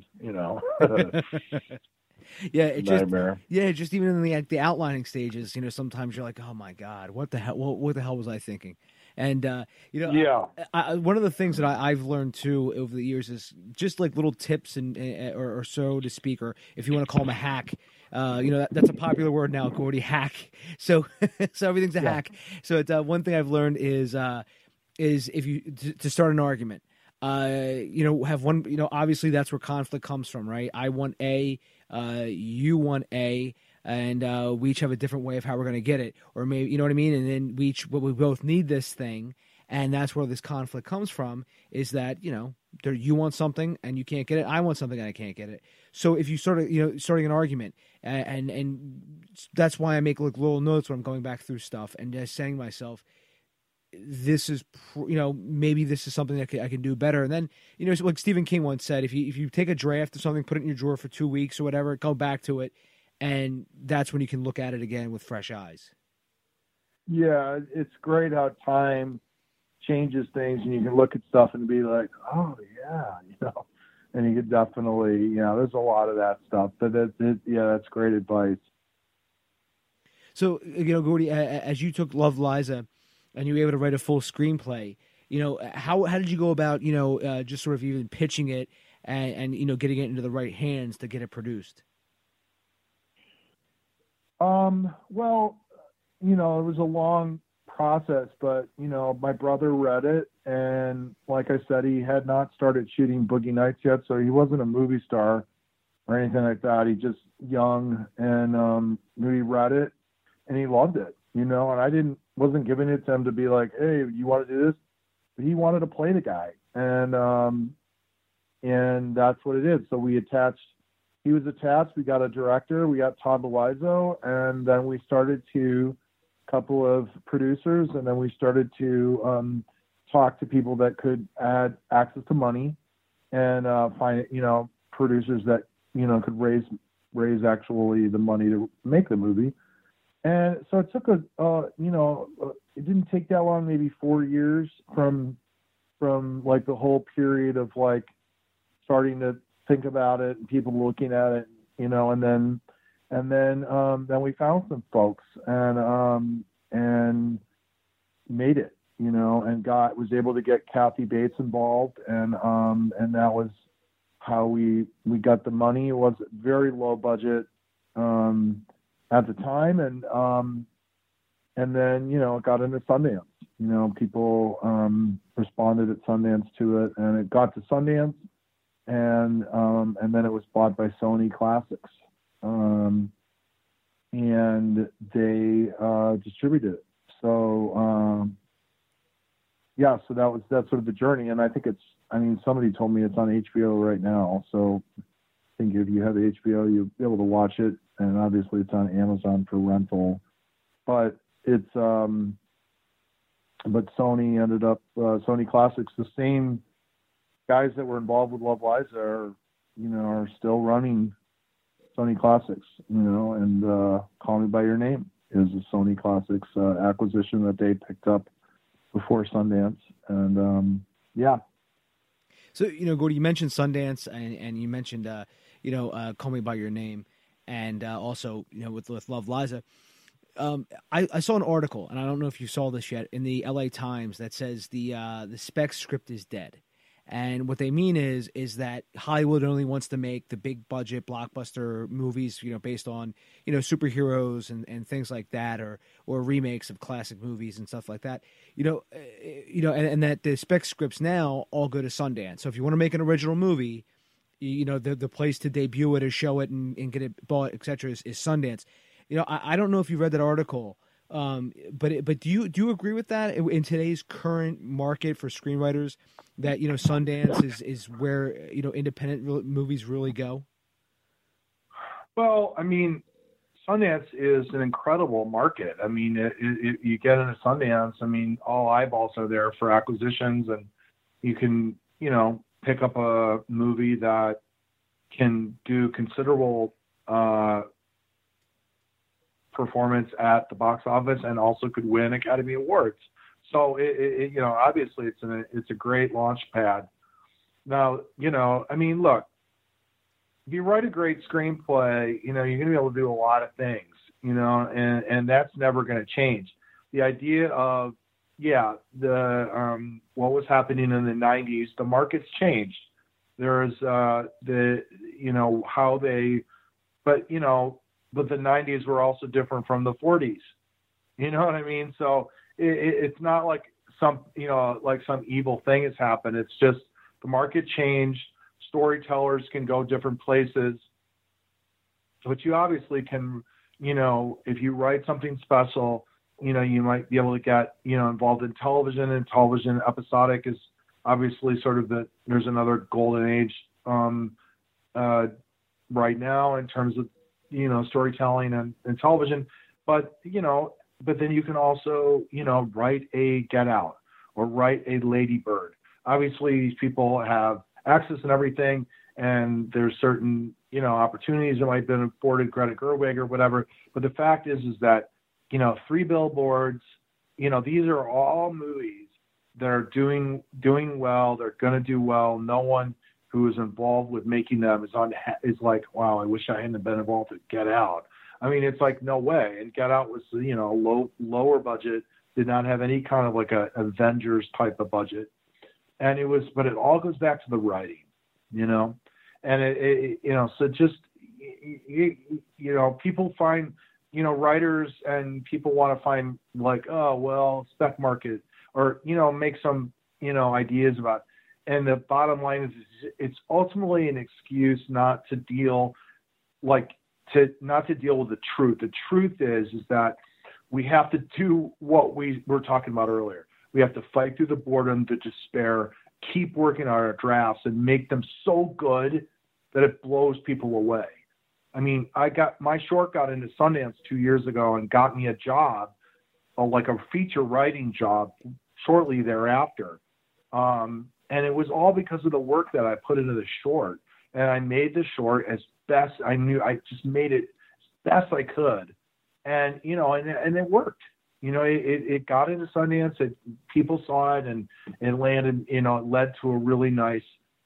Yeah, nightmare. Just even in the outlining stages, sometimes you're like, oh my God, what the hell was I thinking? And, yeah. One of the things that I've learned too over the years is just like little tips or so to speak, or if you want to call them a hack, that's a popular word now, Gordy, hack. So everything's a hack. So it's, one thing I've learned is if you, to start an argument, have one, obviously that's where conflict comes from, right? I want A, you want A, and we each have a different way of how we're going to get it, or maybe, you know what I mean? And then we both need this thing, and that's where this conflict comes from, is that, you want something and you can't get it, I want something and I can't get it. So if you sort of, starting an argument, and that's why I make like little notes when I'm going back through stuff and just saying to myself, this is, maybe this is something that I can do better. And then, like Stephen King once said, if you take a draft of something, put it in your drawer for 2 weeks or whatever, go back to it, and that's when you can look at it again with fresh eyes. Yeah, it's great how time changes things, and you can look at stuff and be like, oh yeah, and you could definitely, there's a lot of that stuff, but that's great advice. So, Gordy, as you took Love, Liza, and you were able to write a full screenplay, how did you go about, just sort of even pitching it and getting it into the right hands to get it produced? Well, it was a long process, but, my brother read it, and like I said, he had not started shooting Boogie Nights yet, so he wasn't a movie star or anything like that. He just young, and he read it, and he loved it, and I wasn't giving it to him to be like, hey, you want to do this? But he wanted to play the guy, and that's what it is. So he was attached. We got a director. We got Todd Loizo, and then we started to couple of producers, and then we started to talk to people that could add access to money and find producers that could raise actually the money to make the movie. And so it took it didn't take that long, maybe 4 years from like the whole period of like starting to think about it and people looking at it, and then we found some folks and made it, and was able to get Kathy Bates involved, and that was how we got the money. It was very low budget at the time, and then it got into Sundance. People responded at Sundance to it, and it got to Sundance, and then it was bought by Sony Classics, and they distributed it. So so that's sort of the journey, and I think somebody told me it's on HBO right now, so I think if you have HBO, you'll be able to watch it, and obviously it's on Amazon for rental, but it's but Sony ended up Sony Classics, the same guys that were involved with Love, Liza are still running Sony Classics, and Call Me by Your Name is a Sony Classics acquisition that they picked up before Sundance, and So Gordy, you mentioned Sundance, and you mentioned Call Me by Your Name, and also with Love, Liza. I saw an article, and I don't know if you saw this yet, in the LA Times that says the spec script is dead. And what they mean is that Hollywood only wants to make the big budget blockbuster movies, based on, superheroes and things like that, or remakes of classic movies and stuff like that, and that the spec scripts now all go to Sundance. So if you want to make an original movie, the place to debut it or show it and get it bought, etc., is Sundance. I don't know if you read that article, but do you agree with that in today's current market for screenwriters that Sundance is where independent movies really go? Well, Sundance is an incredible market. You get into Sundance, all eyeballs are there for acquisitions, and you can pick up a movie that can do considerable performance at the box office and also could win Academy Awards. So it obviously it's a great launch pad. Now, look, if you write a great screenplay, you're going to be able to do a lot of things, and that's never going to change. The idea of, what was happening in the 90s, the market's changed. There's but the 90s were also different from the 40s. You know what I mean? So it's not like some evil thing has happened. It's just the market changed. Storytellers can go different places. But you obviously can, if you write something special, you might be able to get, involved in television, and television episodic is obviously sort of there's another golden age right now in terms of, storytelling and television, but then you can also, write a Get Out or write a Lady Bird. Obviously these people have access and everything, and there's certain, opportunities that might have been afforded Greta Gerwig or whatever. But the fact is that, 3 Billboards, these are all movies that are doing well. They're going to do well. No one who is involved with making them is like, wow, I wish I hadn't been involved with Get Out. I mean, it's like, no way. And Get Out was, lower budget, did not have any kind of like a Avengers type of budget. And but it all goes back to the writing, and so just, people find, writers and people want to find like, oh, well, spec market or, make some, ideas about, and the bottom line is it's ultimately an excuse not to deal with the truth. The truth is that we have to do what we were talking about earlier. We have to fight through the boredom, the despair, keep working on our drafts and make them so good that it blows people away. I mean, my short got into Sundance 2 years ago and got me a job, like a feature writing job shortly thereafter. And it was all because of the work that I put into the short. And I made the short as best I knew. I just made it as best I could. And, and it worked. It got into Sundance. People saw it and it landed, it led to a really nice,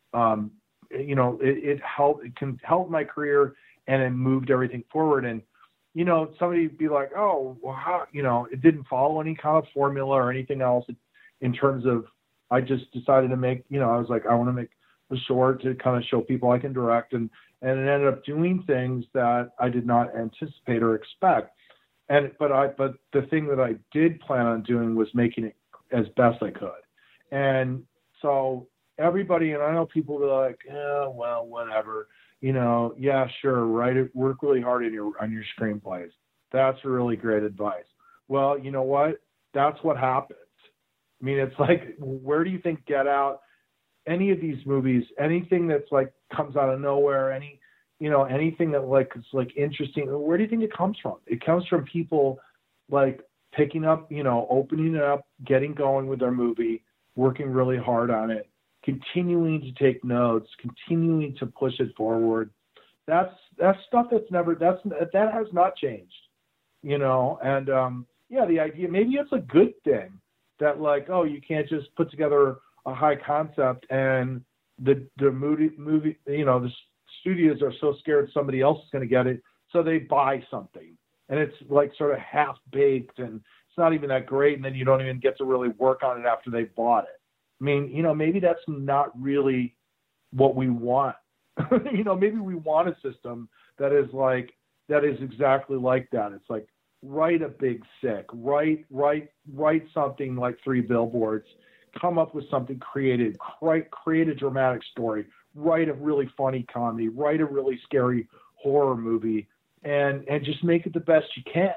it helped my career and it moved everything forward. And, somebody would be like, oh, well, how, it didn't follow any kind of formula or anything else in terms of, I just decided to make, I was like, I want to make a short to kind of show people I can direct. And it ended up doing things that I did not anticipate or expect. But the thing that I did plan on doing was making it as best I could. And so everybody, and I know people will be like, well, whatever, yeah, sure, write it, work really hard on your screenplays. That's really great advice. Well, you know what? That's what happens. I mean, it's like, where do you think Get Out, any of these movies, anything that's like comes out of nowhere, anything that like is like interesting, where do you think it comes from? It comes from people like picking up, opening it up, getting going with their movie, working really hard on it, continuing to take notes, continuing to push it forward. That's stuff that has not changed, and the idea, maybe it's a good thing that like, oh, you can't just put together a high concept and the movie, the studios are so scared somebody else is going to get it, so they buy something and it's like sort of half baked and it's not even that great, and then you don't even get to really work on it after they bought it. I mean, maybe that's not really what we want. Maybe we want a system that is exactly like that. It's like, write a Big Sick, write something like 3 Billboards, come up with something creative, create a dramatic story, write a really funny comedy, write a really scary horror movie, and just make it the best you can,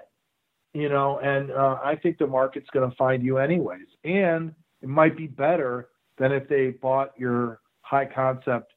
and I think the market's going to find you anyways. And it might be better than if they bought your high concept,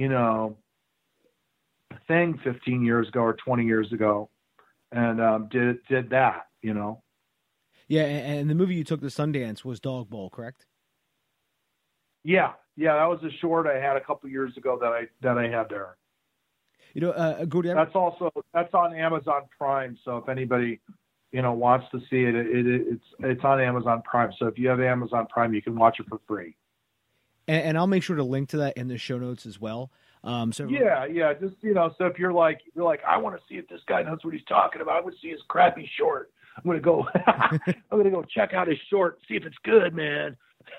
thing 15 years ago or 20 years ago and did that, Yeah, and the movie you took to Sundance was Dog Bowl, correct? Yeah, that was a short I had a couple years ago that I had there. Gordy, that's on Amazon Prime. So if anybody wants to see it, it's on Amazon Prime. So if you have Amazon Prime, you can watch it for free. And I'll make sure to link to that in the show notes as well. Just so if you're like I want to see if this guy knows what he's talking about. I want to see his crappy short. I'm gonna go check out his short, see if it's good, man.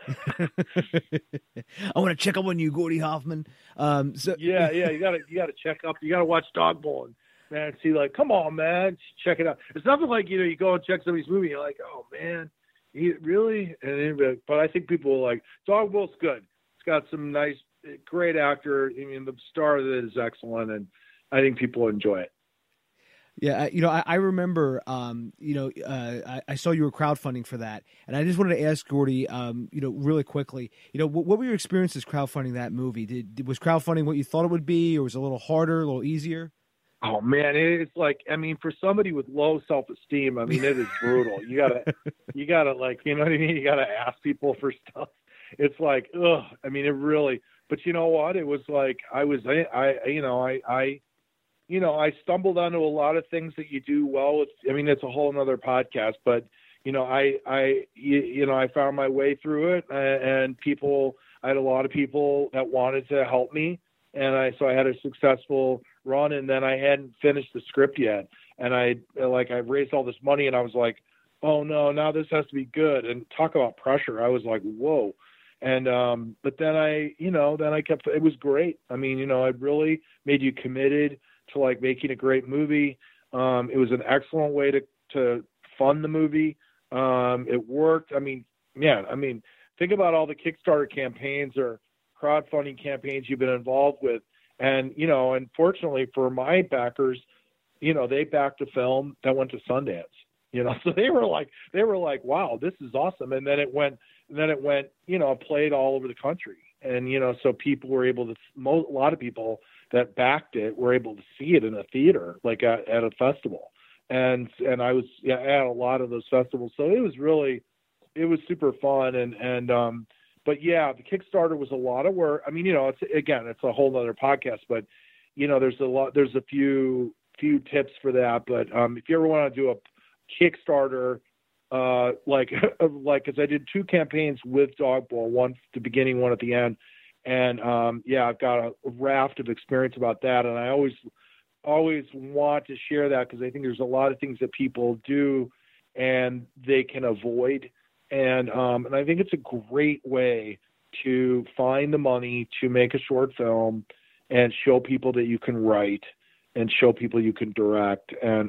I want to check up on you, Gordy Hoffman. You gotta check up. You gotta watch Dog Bowl, man. See, like, come on, man, check it out. It's nothing like you go and check somebody's movie. You're like, oh man, really? But I think people are like, Dog Bowl's good. It's got some nice, great actor. I mean, the star of it is excellent, and I think people enjoy it. Yeah, I remember, I saw you were crowdfunding for that, and I just wanted to ask Gordy, really quickly, what were your experiences crowdfunding that movie? Was crowdfunding what you thought it would be, or was it a little harder, a little easier? Oh man, it's like, I mean, for somebody with low self-esteem, I mean, it is brutal. You gotta like, you know what I mean? You gotta ask people for stuff. It's like, ugh. I mean, it really. But you know what? It was like I stumbled onto a lot of things that you do well. It's a whole nother podcast, but I found my way through it, and I had a lot of people that wanted to help me, and so I had a successful run, and then I hadn't finished the script yet, and I raised all this money, and I was like, oh no, now this has to be good. And talk about pressure. I was like, whoa. And, but then I kept, it was great. I mean, it really made you committed to like making a great movie. It was an excellent way to fund the movie. It worked. I mean, think about all the Kickstarter campaigns or crowdfunding campaigns you've been involved with. And, unfortunately for my backers, they backed a film that went to Sundance. So they were like, wow, this is awesome. And then it went, played all over the country. And, so people were able to, a lot of people that backed it were able to see it in a theater, like at a festival. And I was at a lot of those festivals. So it was super fun. But yeah, the Kickstarter was a lot of work. I mean, it's a whole nother podcast, but there's a few tips for that. But if you ever want to do a Kickstarter, cause I did 2 campaigns with Dogbowl, one at the beginning, one at the end. And, I've got a raft of experience about that. And I always want to share that because I think there's a lot of things that people do and they can avoid. And I think it's a great way to find the money to make a short film and show people that you can write and show people you can direct. And,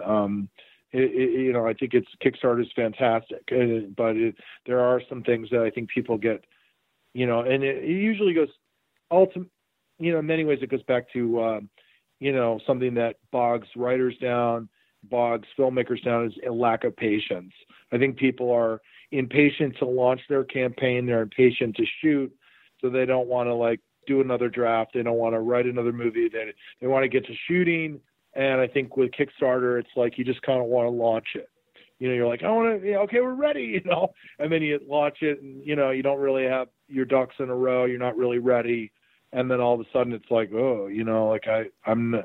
I think Kickstarter is fantastic, but there are some things that I think people get, and it usually goes in many ways it goes back to, something that bogs writers down, bogs filmmakers down, is a lack of patience. I think people are impatient to launch their campaign. They're impatient to shoot. So they don't want to do another draft. They don't want to write another movie. They want to get to shooting. And I think with Kickstarter, it's like you just kind of want to launch it. You're like, I want to, okay, we're ready, and then you launch it and, you don't really have your ducks in a row. You're not really ready. And then all of a sudden it's like, oh, I'm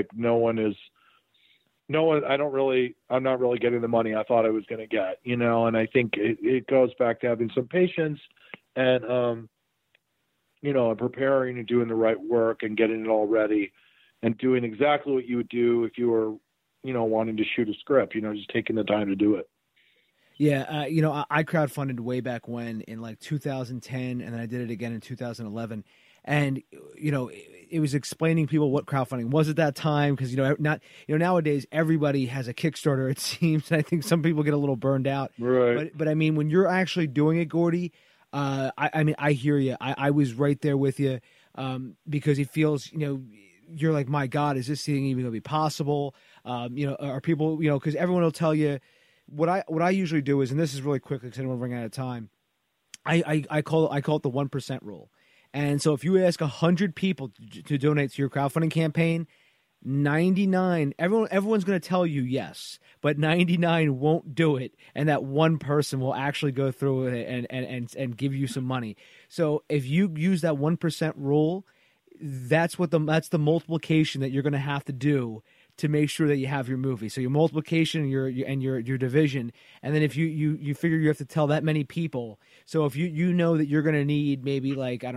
not really getting the money I thought I was going to get, and I think it goes back to having some patience and, preparing and doing the right work and getting it all ready and doing exactly what you would do if you were, wanting to shoot a script, just taking the time to do it. Yeah. I crowdfunded way back when in 2010, and then I did it again in 2011. And, it was explaining people what crowdfunding was at that time. Cause nowadays everybody has a Kickstarter, it seems. And I think some people get a little burned out, right? But I mean, when you're actually doing it, Gordy, I hear you. I was right there with you. Because it feels, you're like, my God, is this thing even gonna be possible? Are people, cause everyone will tell you what I usually do is, and this is really quickly cause I don't want to run out of time. I call it the 1% rule. And so if you ask 100 people to donate to your crowdfunding campaign, 99, everyone's going to tell you yes, but 99 won't do it. And that one person will actually go through it and give you some money. So if you use that 1% rule, that's the multiplication that you're going to have to do to make sure that you have your movie. So your multiplication and your division, and then if you figure you have to tell that many people. So if you know that you're going to need maybe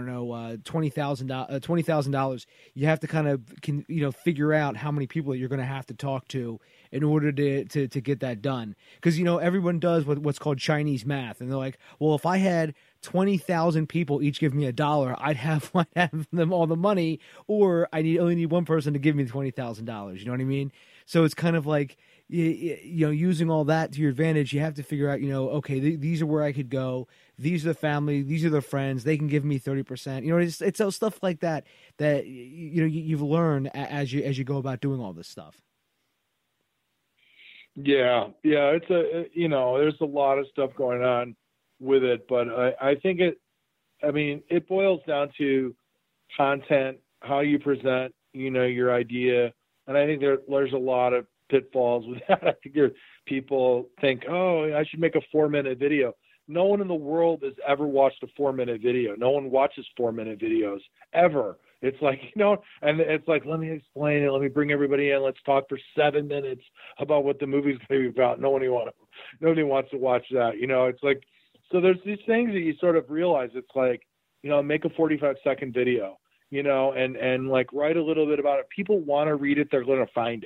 $20,000, you have to kind of figure out how many people that you're going to have to talk to in order to get that done. Because everyone does what's called Chinese math, and they're like, well, if I had 20,000 people each give me $1, I'd have them all the money, or I only need one person to give me $20,000. You know what I mean? So it's kind of like, using all that to your advantage. You have to figure out, okay, these are where I could go. These are the family. These are the friends. They can give me 30%. It's those stuff like that you've learned as you go about doing all this stuff. Yeah. It's there's a lot of stuff going on with it, but I think it boils down to content, how you present, your idea. And I think there's a lot of pitfalls with that. I think people think, oh, I should make a 4-minute video. No one in the world has ever watched a 4-minute video. No one watches 4-minute videos ever. It's like, and it's like, let me explain it. Let me bring everybody in. Let's talk for 7 minutes about what the movie's going to be about. Nobody wants to watch that. It's like, so there's these things that you sort of realize. It's like, make a 45-second video, and write a little bit about it. People want to read it. They're going to find it.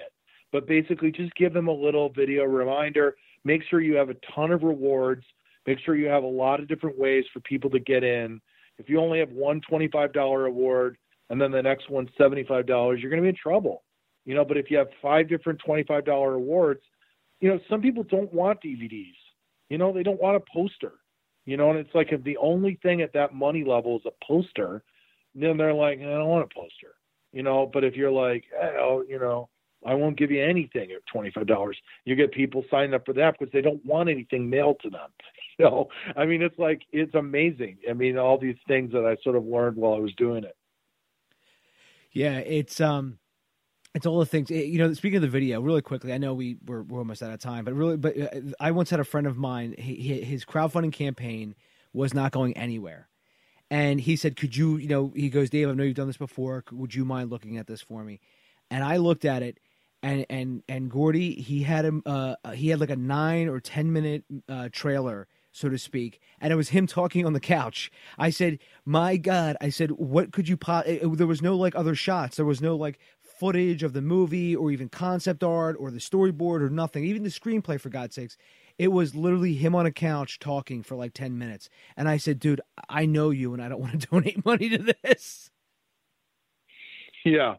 but basically just give them a little video reminder. Make sure you have a ton of rewards. Make sure you have a lot of different ways for people to get in. If you only have one $25 award and then the next one's $75, you're going to be in trouble. But if you have 5 different $25 awards, some people don't want DVDs. They don't want a poster. And it's like if the only thing at that money level is a poster, then they're like, I don't want a poster. But if you're like, I won't give you anything at $25, you get people signing up for that because they don't want anything mailed to them. It's like, it's amazing. All these things that I sort of learned while I was doing it. Yeah, it's all the things. Speaking of the video, really quickly, I know we're almost out of time, but I once had a friend of mine. His crowdfunding campaign was not going anywhere, and he said, "Could you?" He goes, "Dave, I know you've done this before. Would you mind looking at this for me?" And I looked at it, and Gordy, he had like a 9 or 10 minute trailer, so to speak, and it was him talking on the couch. I said, "My God!" I said, "What could you?" There was no like other shots. There was no like footage of the movie or even concept art or the storyboard or nothing, even the screenplay, for God's sakes. It was literally him on a couch talking for like 10 minutes. And I said, dude, I know you and I don't want to donate money to this. Yeah.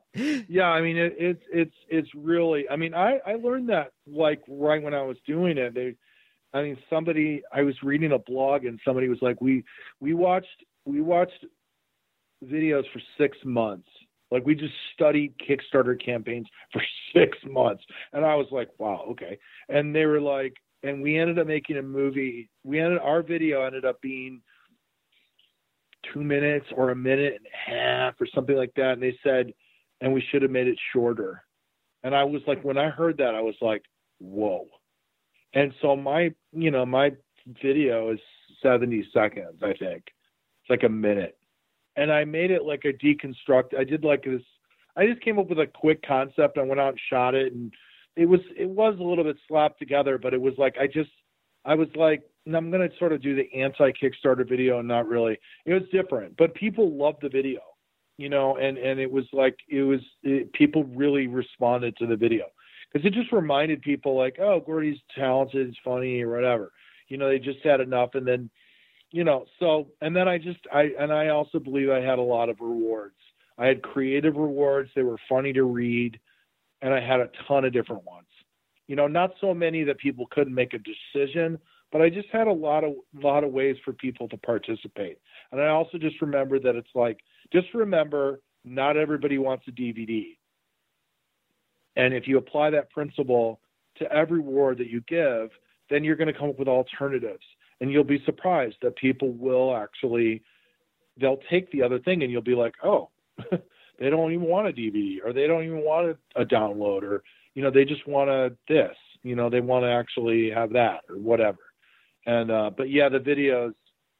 It's really, I learned that like right when I was doing it. I was reading a blog and somebody was like, we watched videos for 6 months. Like we just studied Kickstarter campaigns for 6 months. And I was like, wow, okay. And they were like, and we ended up making a movie. Our video ended up being 2 minutes or 1.5 minutes or something like that. And they said, and we should have made it shorter. And I was like, when I heard that, I was like, whoa. And so my video is 70 seconds, I think. It's like 1 minute. And I made it like a deconstruct. I did like this. I just came up with a quick concept. I went out and shot it, and it was a little bit slapped together, but it was like I was like, I'm going to sort of do the anti-Kickstarter video, and not really. It was different, but people loved the video, and it was like people really responded to the video because it just reminded people like, oh, Gordy's talented, he's funny, or whatever. They just had enough, and then. And then I also believe I had a lot of rewards. I had creative rewards. They were funny to read. And I had a ton of different ones, not so many that people couldn't make a decision, but I just had a lot of ways for people to participate. And I also just remember that it's like, not everybody wants a DVD. And if you apply that principle to every reward that you give, then you're going to come up with alternatives. And you'll be surprised that people will they'll take the other thing and you'll be like, oh, they don't even want a DVD or they don't even want a download or, they just want this, they want to actually have that or whatever. And, but yeah, the videos,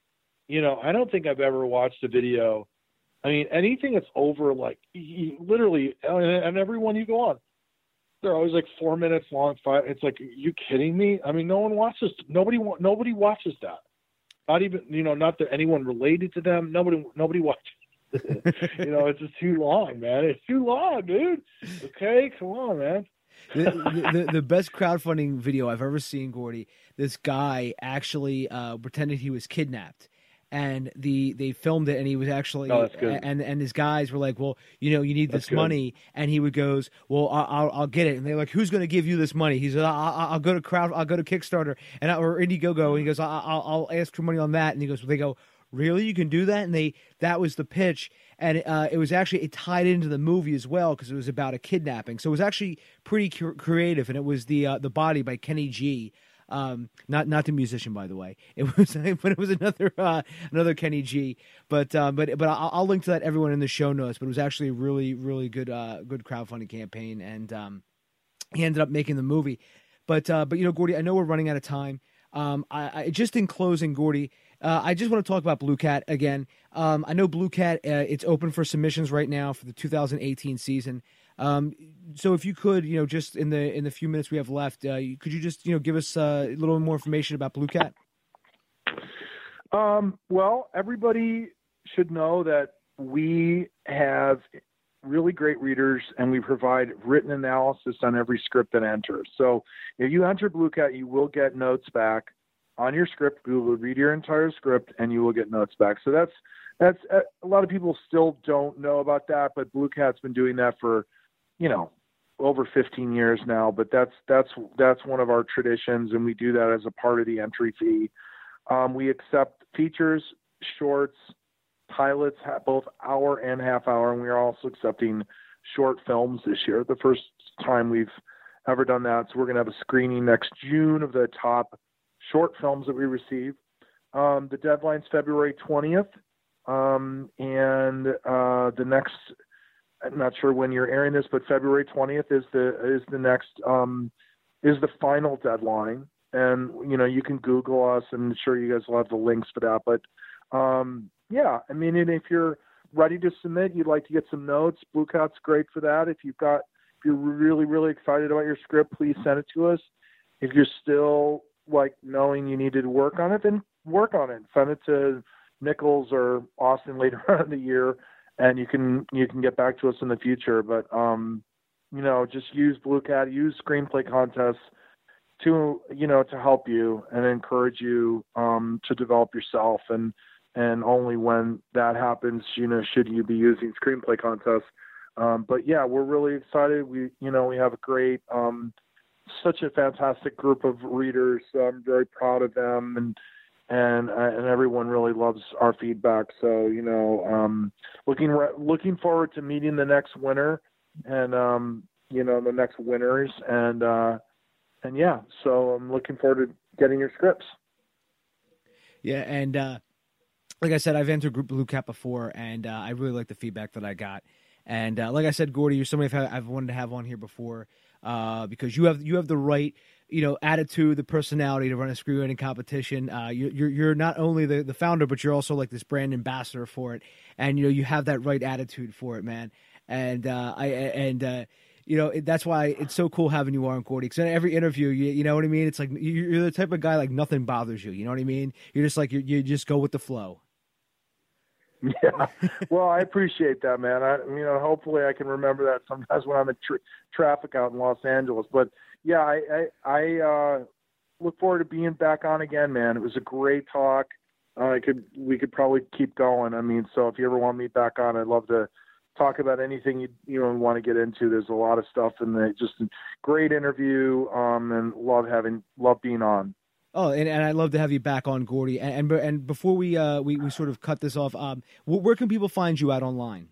I don't think I've ever watched a video. Anything that's over like literally, and every one you go on, they're always like 4 minutes long, 5. It's like, are you kidding me? No one watches. Nobody watches that. Not even, not that anyone related to them. Nobody watches. It's just too long, man. It's too long, dude. Okay, come on, man. The best crowdfunding video I've ever seen, Gordy. This guy actually pretended he was kidnapped. And they filmed it, and he was actually, and his guys were like, well, you need this money, and he goes, well, I'll get it, and they're like, who's going to give you this money? He said, I'll go to Kickstarter or Indiegogo, and he goes, I'll ask for money on that, and he goes, they go, really, you can do that? And that was the pitch, and it was actually it tied into the movie as well because it was about a kidnapping, so it was actually pretty creative, and it was the Body by Kenny G. Not the musician, by the way. It was another Kenny G. But I'll link to that, everyone, in the show notes. But it was actually a really, really good crowdfunding campaign, and he ended up making the movie. But Gordy, I know we're running out of time. I just in closing, Gordy, I just want to talk about Blue Cat again. I know Blue Cat, it's open for submissions right now for the 2018 season. So if you could, just in the few minutes we have left, could you just, give us a little more information about Blue Cat? Well, everybody should know that we have really great readers, and we provide written analysis on every script that enters. So if you enter Blue Cat, you will get notes back on your script. We will read your entire script, and you will get notes back. So that's a lot of people still don't know about that, but Blue Cat's been doing that for, over 15 years now. But that's one of our traditions, and we do that as a part of the entry fee. We accept features, shorts, pilots, both hour and half hour, and we are also accepting short films this year. The first time we've ever done that. So we're going to have a screening next June of the top short films that we receive. The deadline's February 20th. And the next, I'm not sure when you're airing this, but February 20th is the final deadline. And, you can Google us, and I'm sure you guys will have the links for that. But, yeah, I mean, and if you're ready to submit, you'd like to get some notes, Blue Cat's great for that. If you're really, really excited about your script, please send it to us. If you're still knowing you needed to work on it, then work on it. Send it to Nichols or Austin later on in the year, and you can get back to us in the future. But, just use Blue Cat, use screenplay contests to help you and encourage you to develop yourself. And only when that happens, should you be using screenplay contests. But yeah, we're really excited. We have a great, such a fantastic group of readers. I'm very proud of them, and everyone really loves our feedback. So, looking forward to meeting the next winner and, the next winners. And yeah, so I'm looking forward to getting your scripts. Yeah. And, like I said, I've entered Blue Cat before, and I really like the feedback that I got. And like I said, Gordy, you're somebody I've wanted to have on here before because you have the right, attitude, the personality to run a screenwriting competition. You're not only the founder, but you're also like this brand ambassador for it, and you have that right attitude for it, man. And that's why it's so cool having you on, Gordy. Because in every interview, you know what I mean. It's like you're the type of guy nothing bothers you. You know what I mean? You're just like you just go with the flow. Yeah, well, I appreciate that, man. Hopefully I can remember that sometimes when I'm in traffic out in Los Angeles. But yeah, I look forward to being back on again, man. It was a great talk. We could probably keep going. So if you ever want me back on, I'd love to talk about anything you want to get into. There's a lot of stuff in just a great interview, and love being on. Oh, and I'd love to have you back on, Gordy. And before we sort of cut this off, where can people find you at online?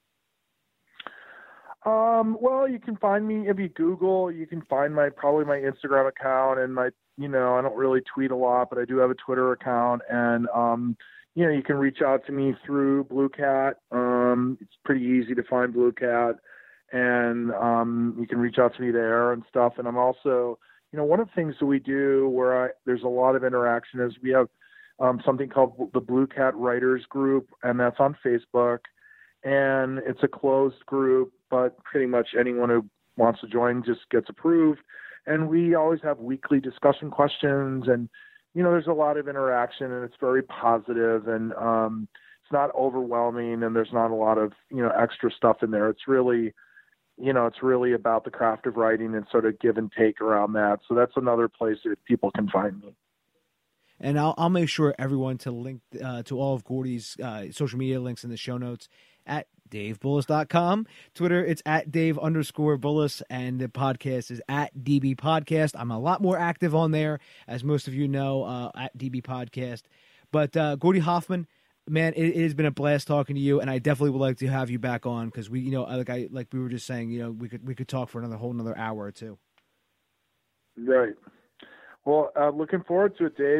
Well, you can find me if you Google. You can find probably my Instagram account and my. I don't really tweet a lot, but I do have a Twitter account, and you can reach out to me through Blue Cat. It's pretty easy to find Blue Cat, and you can reach out to me there and stuff. And I'm also. One of the things that we do where there's a lot of interaction is we have something called the Blue Cat Writers Group, and that's on Facebook. And it's a closed group, but pretty much anyone who wants to join just gets approved. And we always have weekly discussion questions, and, there's a lot of interaction, and it's very positive, and it's not overwhelming, and there's not a lot of, extra stuff in there. It's really... it's really about the craft of writing and sort of give and take around that. So that's another place that people can find me. And I'll make sure everyone to link to all of Gordy's social media links in the show notes at DaveBullis.com. Twitter, it's at Dave_Bullis, and the podcast is at DB Podcast. I'm a lot more active on there, as most of you know, at DB Podcast. But Gordy Hoffman, man, it has been a blast talking to you, and I definitely would like to have you back on because we, like we were just saying, we could talk for another hour or two. Right. Well, looking forward to it, Dave.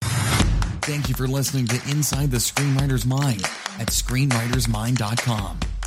Thank you for listening to Inside the Screenwriter's Mind at ScreenwritersMind.com.